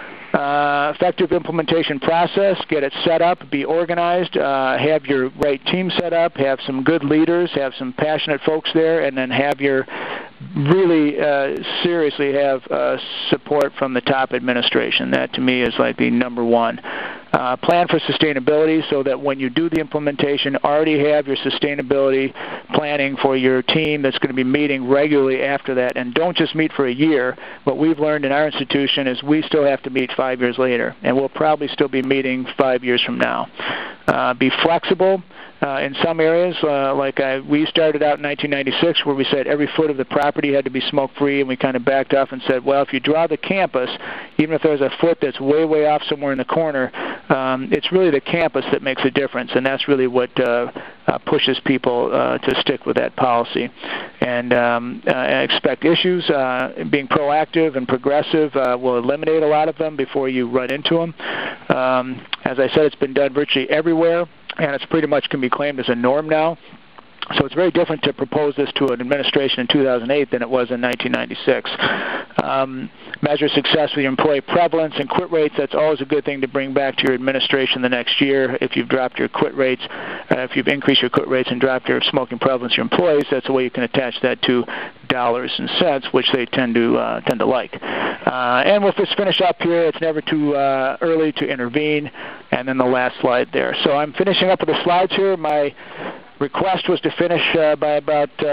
Uh, effective implementation process, get it set up, be organized, uh, have your right team set up, have some good leaders, have some passionate folks there, and then have your really uh, seriously have uh, support from the top administration. That to me is like the number one. Uh, plan for sustainability so that when you do the implementation, already have your sustainability planning for your team that's going to be meeting regularly after that. And don't just meet for a year. What we've learned in our institution is we still have to meet five years later, and we'll probably still be meeting five years from now. Uh, be flexible. Uh, in some areas, uh, like I, we started out in nineteen ninety-six, where we said every foot of the property had to be smoke-free, and we kind of backed off and said, well, if you draw the campus, even if there's a foot that's way, way off somewhere in the corner, um, it's really the campus that makes a difference, and that's really what uh, uh, pushes people uh, to stick with that policy. And um, uh, expect issues. Uh, being proactive and progressive uh, will eliminate a lot of them before you run into them. Um, as I said, it's been done virtually everywhere, and it's pretty much can be claimed as a norm now. So it's very different to propose this to an administration in two thousand eight than it was in nineteen ninety-six. Um, measure success with your employee prevalence and quit rates. That's always a good thing to bring back to your administration the next year. If you've dropped your quit rates, uh, if you've increased your quit rates and dropped your smoking prevalence, your employees, that's a way you can attach that to dollars and cents, which they tend to uh, tend to like. Uh, and we'll just finish up here. It's never too uh, early to intervene. And then the last slide there. So I'm finishing up with the slides here. My request was to finish uh, by about uh,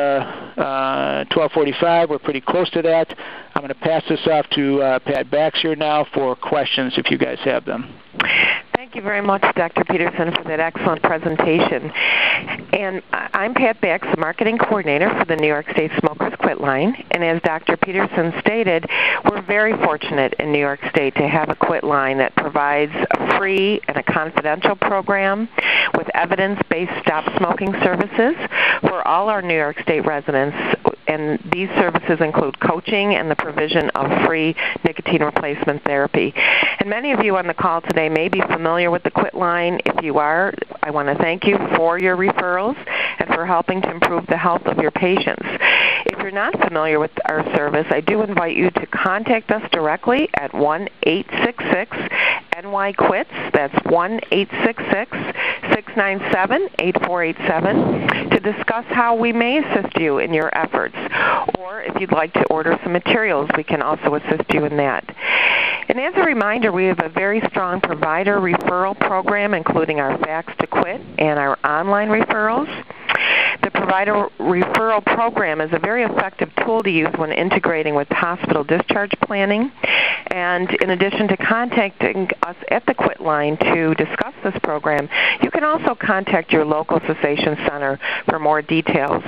uh, twelve forty-five. We're pretty close to that. I'm going to pass this off to uh, Pat Bax here now for questions if you guys have them. Thank Thank you very much, Doctor Peterson, for that excellent presentation. And I'm Pat Bax, the Marketing Coordinator for the New York State Smokers Quit Line. And as Doctor Peterson stated, we're very fortunate in New York State to have a quit line that provides a free and a confidential program with evidence-based stop smoking services for all our New York State residents. And these services include coaching and the provision of free nicotine replacement therapy. And many of you on the call today may be familiar with the Quit Line. If you are, I want to thank you for your referrals and for helping to improve the health of your patients. If you're not familiar with our service, I do invite you to contact us directly at one eight six six N Y quits. That's one eight six six, six nine seven, eight four eight seven to discuss how we may assist you in your efforts. Or if you'd like to order some materials, we can also assist you in that. And as a reminder, we have a very strong provider referral program, including our Fax to Quit and our online referrals. The provider referral program is a very effective tool to use when integrating with hospital discharge planning. And in addition to contacting us at the Quit Line to discuss this program, you can also contact your local cessation center for more details.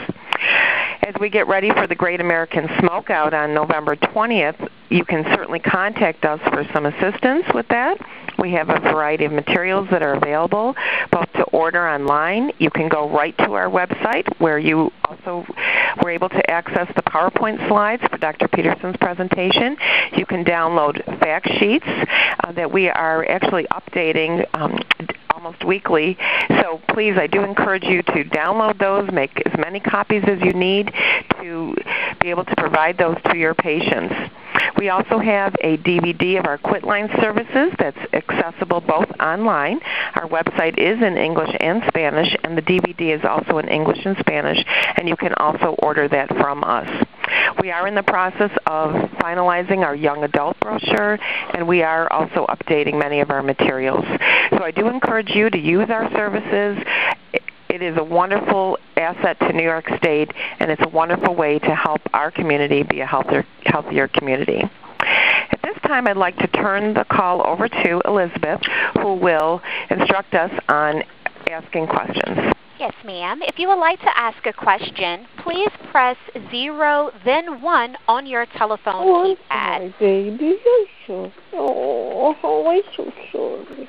As we get ready for the Great American Smokeout on November twentieth, you can certainly contact us for some assistance with that. We have a variety of materials that are available, both to order online. You can go right to our website where you also were able to access the PowerPoint slides for Doctor Peterson's presentation. You can download fact sheets uh, that we are actually updating um, almost weekly. So please, I do encourage you to download those, make as many copies as you need to be able to provide those to your patients. We also have a D V D of our Quit Line services that's accessible both online. Our website is in English and Spanish, and the D V D is also in English and Spanish, and you can also order that from us. We are in the process of finalizing our young adult brochure, and we are also updating many of our materials. So I do encourage you to use our services. It is a wonderful asset to New York State, and it's a wonderful way to help our community be a healthier, healthier community. At this time, I'd like to turn the call over to Elizabeth, who will instruct us on asking questions. Yes, ma'am. If you would like to ask a question, please press zero, then one on your telephone oh, keypad. Hi, baby. You're so, oh, oh, I'm so sorry.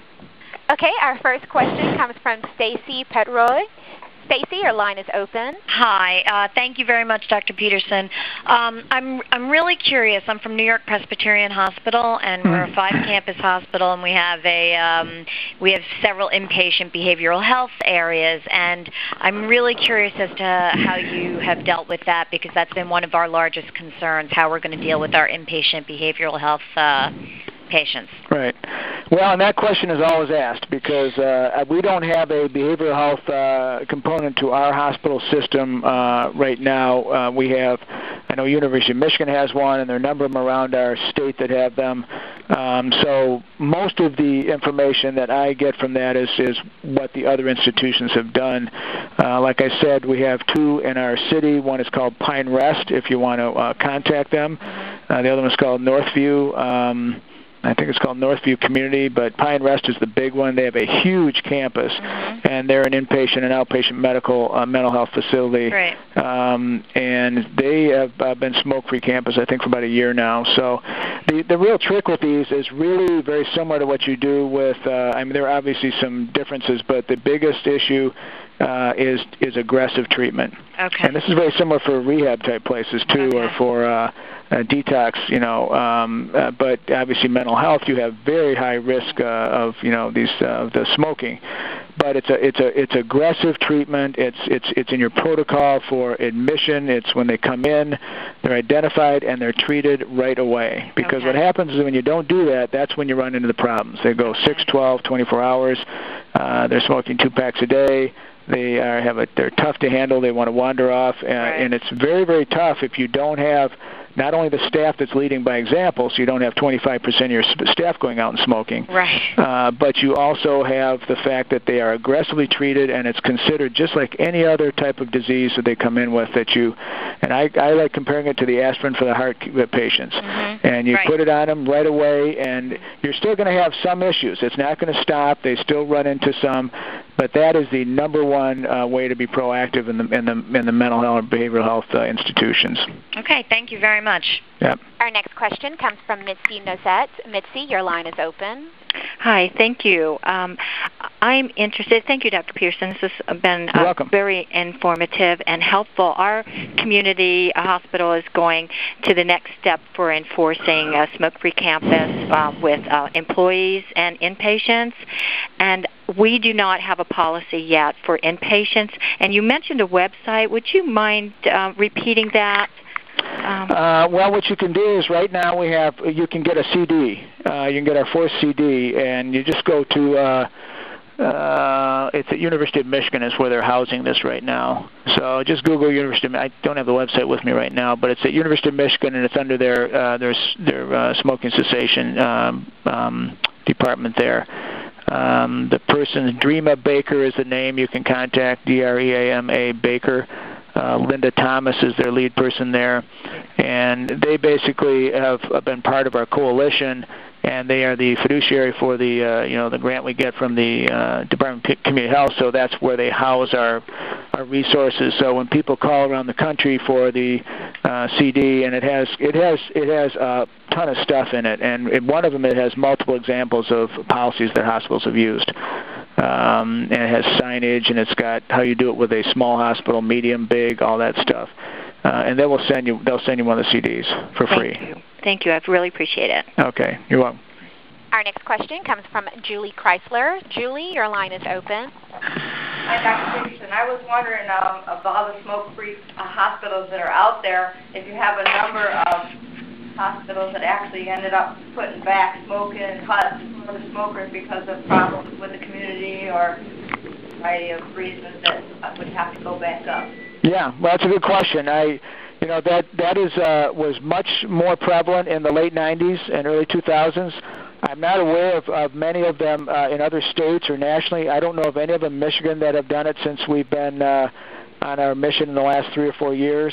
Okay, our first question comes from Stacy Petroy. Stacy, your line is open. Hi. Uh, thank you very much, Doctor Peterson. Um, I'm I'm really curious. I'm from New York Presbyterian Hospital, and we're a five-campus hospital, and we have a um, we have several inpatient behavioral health areas. And I'm really curious as to how you have dealt with that, because that's been one of our largest concerns: how we're going to deal with our inpatient behavioral health uh, patients. Right. Well, and that question is always asked because uh, we don't have a behavioral health uh, component to our hospital system uh, right now. Uh, we have, I know University of Michigan has one, and there are a number of them around our state that have them. Um, so most of the information that I get from that is, is what the other institutions have done. Uh, like I said, we have two in our city. One is called Pine Rest, if you want to uh, contact them. Uh, the other one is called Northview. Um, I think it's called Northview Community, but Pine Rest is the big one. They have a huge campus, mm-hmm. and they're an inpatient and outpatient medical uh, mental health facility. Right. Um, and they have uh, been smoke-free campus, I think, for about a year now. So the the real trick with these is really very similar to what you do with, uh, I mean, there are obviously some differences, but the biggest issue uh, is is aggressive treatment. Okay. And this is very similar for rehab-type places, too, okay. or for uh, Uh, detox, you know, um, uh, but obviously mental health, you have very high risk uh, of, you know, these uh, the smoking. But it's a it's a it's aggressive treatment. It's it's it's in your protocol for admission. It's when they come in, they're identified and they're treated right away. Because okay. what happens is when you don't do that, that's when you run into the problems. They go six, twelve, twenty-four hours. Uh, they're smoking two packs a day. They are have a they're tough to handle. They want to wander off, uh, right. and it's very very tough if you don't have not only the staff that's leading by example, so you don't have twenty-five percent of your staff going out and smoking, right. uh, but you also have the fact that they are aggressively treated, and it's considered just like any other type of disease that they come in with that you, and I, I like comparing it to the aspirin for the heart patients. Mm-hmm. And you right. put it on them right away, and you're still going to have some issues. It's not going to stop. They still run into some, but that is the number one uh, way to be proactive in the in the in the mental health or behavioral health uh, institutions. Okay, thank you very much. Yep. Our next question comes from Mitzi Nozette. Mitzi, your line is open. Hi, thank you. Um, I'm interested. Thank you, Doctor Peterson. This has been uh, very informative and helpful. Our community uh, hospital is going to the next step for enforcing a smoke-free campus uh, with uh, employees and inpatients, and we do not have a policy yet for inpatients. And you mentioned a website. Would you mind uh, repeating that? Um, uh, well, what you can do is right now we have, you can get a C D. Uh, you can get our fourth C D, and you just go to, uh, uh, it's at University of Michigan is where they're housing this right now. So just Google University of Michigan. I don't have the website with me right now, but it's at University of Michigan, and it's under their, uh, their, their uh, smoking cessation um, um, department there. Um, the person's Dreama Baker is the name you can contact, D R E A M A Baker. Uh, Linda Thomas is their lead person there, and they basically have been part of our coalition, and they are the fiduciary for the uh, you know the grant we get from the uh, Department of Community Health. So that's where they house our our resources. So when people call around the country for the uh, C D, and it has it has it has a ton of stuff in it, and in one of them it has multiple examples of policies that hospitals have used. Um, and it has signage, and it's got how you do it with a small hospital, medium, big, all that stuff. Uh, and they will send you. They'll send you one of the C Ds for Thank free. You. Thank you. I really appreciate it. Okay, you're welcome. Our next question comes from Julie Chrysler. Julie, your line is open. Hi, Doctor Peterson. I was wondering um, of all the smoke-free uh, hospitals that are out there, if you have a number of hospitals that actually ended up putting back smoking huts for the smokers because of problems with the community or a variety of reasons that would have to go back up. Yeah, well, that's a good question. I, you know, that that is uh, was much more prevalent in the late nineties and early two thousands. I'm not aware of, of many of them uh, in other states or nationally. I don't know of any of them in Michigan that have done it since we've been uh, on our mission in the last three or four years.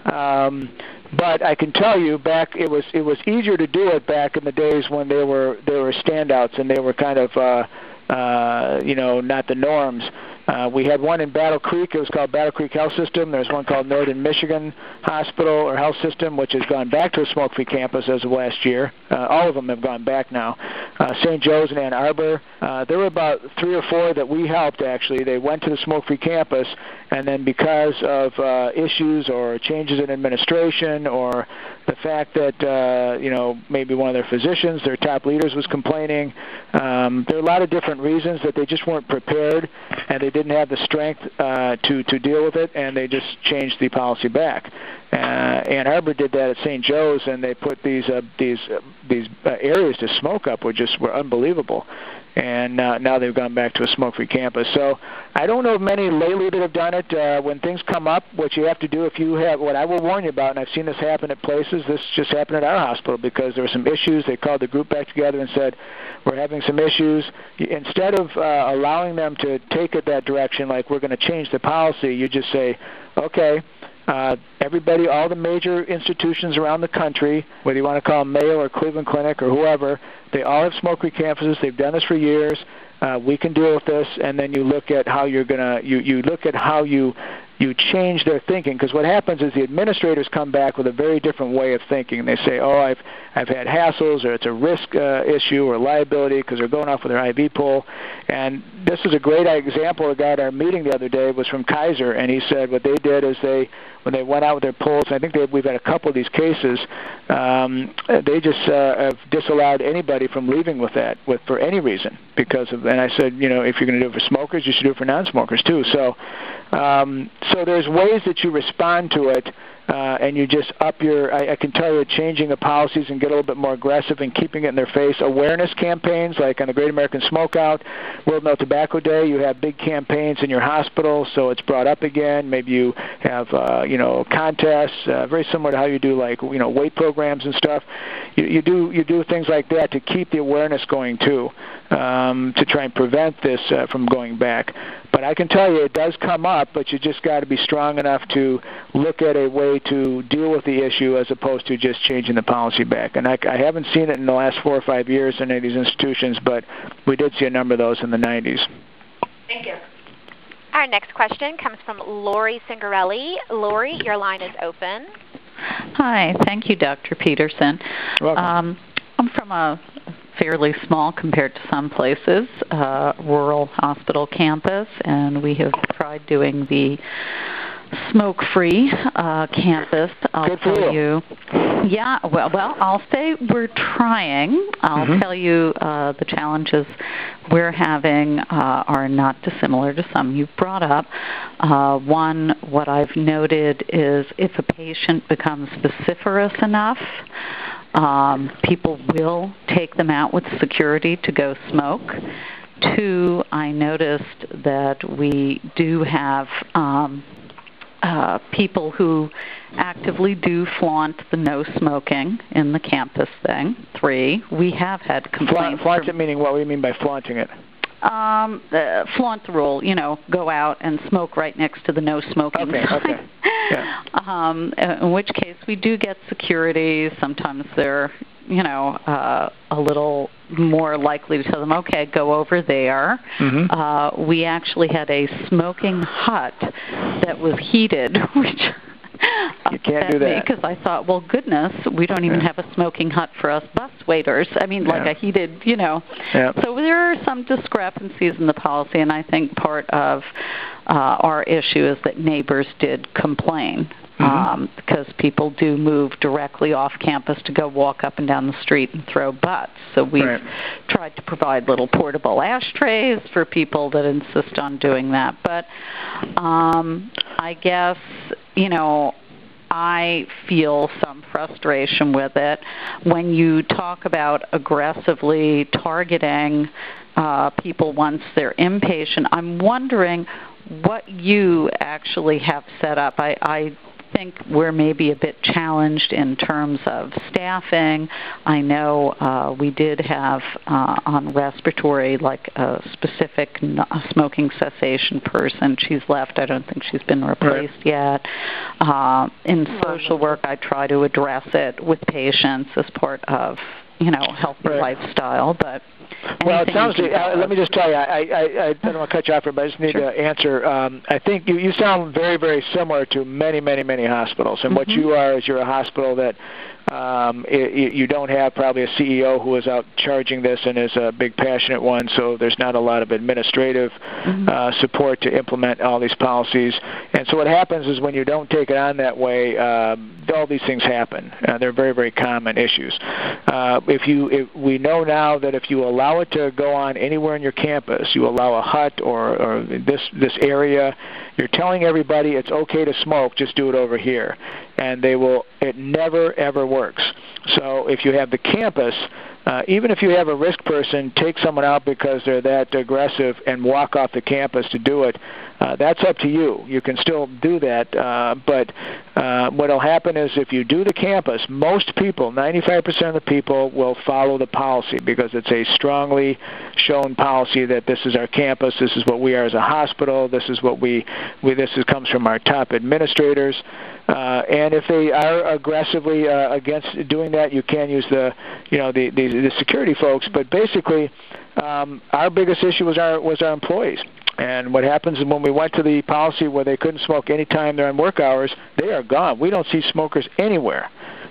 Um, But I can tell you, back it was it was easier to do it back in the days when they were they were standouts and they were kind of uh, uh, you know not the norms. Uh, we had one in Battle Creek. It was called Battle Creek Health System. There's one called Northern Michigan Hospital or Health System, which has gone back to a smoke-free campus as of last year. Uh, all of them have gone back now. Uh, Saint Joe's in Ann Arbor. Uh, there were about three or four that we helped, actually. They went to the smoke-free campus, and then because of uh, issues or changes in administration or the fact that, uh, you know, maybe one of their physicians, their top leaders was complaining, um, there are a lot of different reasons that they just weren't prepared and they didn't have the strength uh, to, to deal with it, and they just changed the policy back. Uh, Ann Arbor did that at Saint Joe's, and they put these uh, these uh, these uh, areas to smoke up, which just were unbelievable. And uh, now they've gone back to a smoke-free campus. So I don't know of many lately that have done it. Uh, when things come up, what you have to do if you have, what I will warn you about, and I've seen this happen at places, this just happened at our hospital because there were some issues. They called the group back together and said, we're having some issues. Instead of uh, allowing them to take it that direction, like we're going to change the policy, you just say, okay, Uh, everybody, all the major institutions around the country, whether you want to call them Mayo or Cleveland Clinic or whoever, they all have smoke-free campuses. They've done this for years. Uh, we can deal with this, and then you look at how you're gonna you you look at how you you change their thinking, because what happens is the administrators come back with a very different way of thinking. They say, oh, I've I've had hassles, or it's a risk uh, issue or liability because they're going off with their I V pool. And this is a great example. A guy at our meeting the other day was from Kaiser, and he said what they did is they, when they went out with their polls, and I think they, we've had a couple of these cases, um, they just uh, have disallowed anybody from leaving with that with for any reason because of. And I said, you know, if you're going to do it for smokers, you should do it for non-smokers too. So, um, so there's ways that you respond to it. uh, and you just up your, I, I can tell you, changing the policies and get a little bit more aggressive and keeping it in their face. Awareness campaigns like on the Great American Smokeout, World No Tobacco Day, you have big campaigns in your hospital, so it's brought up again. Maybe you have, uh, you know, contests, uh, very similar to how you do like, you know, weight programs and stuff. You, you do you do things like that to keep the awareness going too, um, to try and prevent this uh, from going back. But I can tell you it does come up, but you just got to be strong enough to look at a way to deal with the issue as opposed to just changing the policy back. And I, I haven't seen it in the last four or five years in any of these institutions, but we did see a number of those in the nineties. Thank you. Our next question comes from Lori Cingarelli. Lori, your line is open. Hi. Thank you, Doctor Peterson. You're welcome. Um, I'm from a fairly small, compared to some places, uh, rural hospital campus, and we have tried doing the smoke-free uh, campus. I'll Good for tell you. you. Yeah, well, well, I'll say we're trying. I'll mm-hmm. tell you uh, the challenges we're having uh, are not dissimilar to some you've brought up. Uh, one, what I've noted is if a patient becomes vociferous enough, um, people will take them out with security to go smoke. Two, I noticed that we do have um, Uh, people who actively do flaunt the no smoking in the campus thing. Three, we have had complaints. Flaunt it meaning what? What do you mean by flaunting it? Um, uh, flaunt the rule, you know, go out and smoke right next to the no smoking okay, sign. Okay. Yeah. Um, in which case we do get security. Sometimes they're, you know, uh, a little more likely to tell them, okay, go over there. Mm-hmm. Uh, we actually had a smoking hut that was heated, which you can't do that. Because I thought, well, goodness, we don't even yeah. have a smoking hut for us bus waiters. I mean, like yeah. a heated, you know. Yeah. So there are some discrepancies in the policy, and I think part of uh, our issue is that neighbors did complain. Mm-hmm. Um, because people do move directly off campus to go walk up and down the street and throw butts. So we've right. tried to provide little portable ashtrays for people that insist on doing that. But um, I guess, you know, I feel some frustration with it. When you talk about aggressively targeting uh, people once they're inpatient, I'm wondering what you actually have set up. I, I think we're maybe a bit challenged in terms of staffing. I know uh, we did have uh, on respiratory like a specific no- smoking cessation person. She's left. I don't think she's been replaced right. yet. Uh, in social work, I try to address it with patients as part of, you know, healthy right. lifestyle, but well, it sounds like, uh, let me just tell you, I, I, I don't want to cut you off here, but I just need sure. to answer. Um, I think you, you sound very, very similar to many, many, many hospitals. And mm-hmm. what you are is you're a hospital that um, it, you don't have probably a C E O who is out charging this and is a big, passionate one, so there's not a lot of administrative mm-hmm. uh, support to implement all these policies. And so what happens is when you don't take it on that way, um, all these things happen. Uh, they're very, very common issues. Uh, if you, if we know now that if you allow it to go on anywhere in your campus, you allow a hut or, or this this area, you're telling everybody it's okay to smoke, just do it over here. And they will, it never, ever works. So if you have the campus, uh, even if you have a risk person take someone out because they're that aggressive and walk off the campus to do it, uh, that's up to you. You can still do that, uh, but uh, what will happen is if you do the campus, most people, ninety-five percent of the people, will follow the policy because it's a strongly shown policy that this is our campus, this is what we are as a hospital, this is what we, we this is, comes from our top administrators. Uh, and if they are aggressively uh, against doing that, you can use the, you know, the, the, the security folks. But basically, um, our biggest issue was our was our employees. And what happens is when we went to the policy where they couldn't smoke any time they're on work hours, they are gone. We don't see smokers anywhere.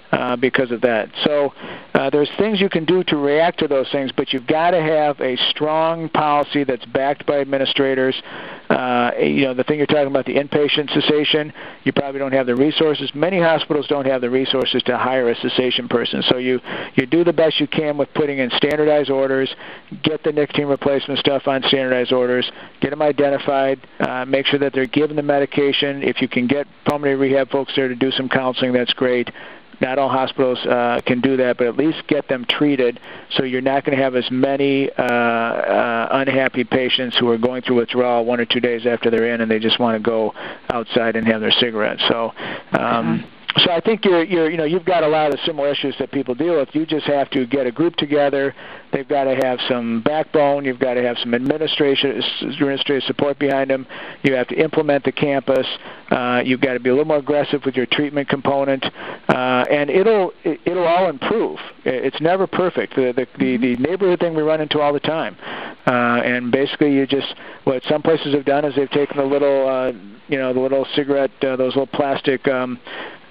uh, because of that. So uh, there's things you can do to react to those things, but you've got to have a strong policy that's backed by administrators. Uh, you know, the thing you're talking about, the inpatient cessation, you probably don't have the resources. Many hospitals don't have the resources to hire a cessation person. So you, you do the best you can with putting in standardized orders, get the nicotine replacement stuff on standardized orders, get them identified, uh, make sure that they're given the medication. If you can get pulmonary rehab folks there to do some counseling, that's great. Not all hospitals uh, can do that, but at least get them treated so you're not going to have as many uh, uh, unhappy patients who are going through withdrawal one or two days after they're in and they just want to go outside and have their cigarettes. So, um, mm-hmm. so I think you're, you're, you know, you've got a lot of the similar issues that people deal with. You just have to get a group together. They've got to have some backbone. You've got to have some administration, administrative support behind them. You have to implement the campus. Uh, you've got to be a little more aggressive with your treatment component, uh, and it'll it'll all improve. It's never perfect. The the, the the neighborhood thing we run into all the time, uh, and basically you just what some places have done is they've taken the little uh, you know the little cigarette uh, those little plastic. Um,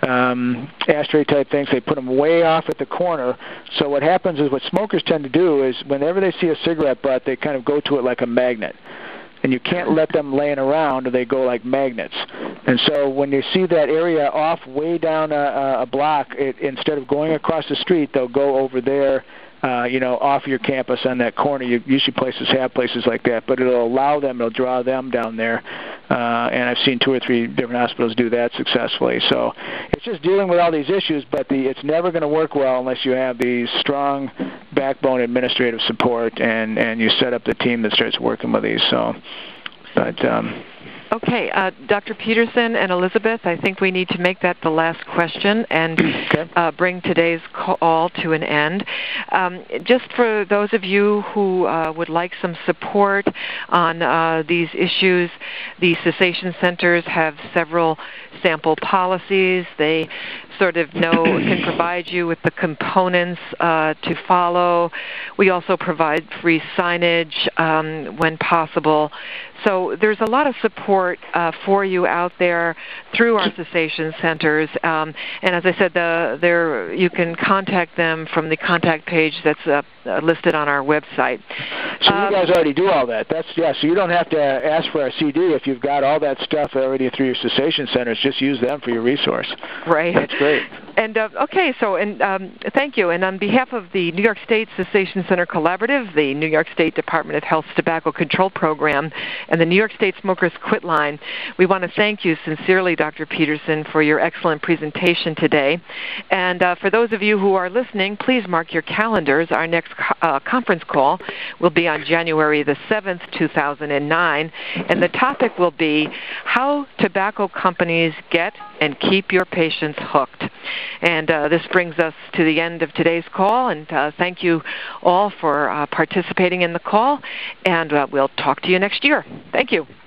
Um, ashtray type things, they put them way off at the corner. So what happens is what smokers tend to do is whenever they see a cigarette butt, they kind of go to it like a magnet. And you can't let them laying around or they go like magnets. And so when you see that area off way down a, a block, it, instead of going across the street, they'll go over there, uh, you know, off your campus on that corner. You, usually places have places like that, but it'll allow them, it'll draw them down there. Uh, and I've seen two or three different hospitals do that successfully. So it's just dealing with all these issues, but the, it's never going to work well unless you have these strong backbone administrative support and, and you set up the team that starts working with these. So, but... Um, Okay, uh, Doctor Peterson and Elizabeth, I think we need to make that the last question and okay. uh, bring today's call to an end. Um, just for those of you who uh, would like some support on uh, these issues, the cessation centers have several sample policies. They sort of know, can provide you with the components uh, to follow. We also provide free signage um, when possible. So there's a lot of support uh, for you out there through our cessation centers. Um, and as I said, the, there, you can contact them from the contact page that's uh, listed on our website. So um, you guys already do all that. That's yeah. So you don't have to ask for a C D if you've got all that stuff already through your cessation centers. Just use them for your resource. Right. That's great. And uh, okay, so and um, thank you. And on behalf of the New York State Cessation Center Collaborative, the New York State Department of Health's Tobacco Control Program, and the New York State Smokers Quit Line, we want to thank you sincerely, Doctor Peterson, for your excellent presentation today. And uh, for those of you who are listening, please mark your calendars. Our next co- uh, conference call will be on January the seventh, two thousand nine, and the topic will be how tobacco companies get and keep your patients hooked. And uh, this brings us to the end of today's call, and uh, thank you all for uh, participating in the call, and uh, we'll talk to you next year. Thank you.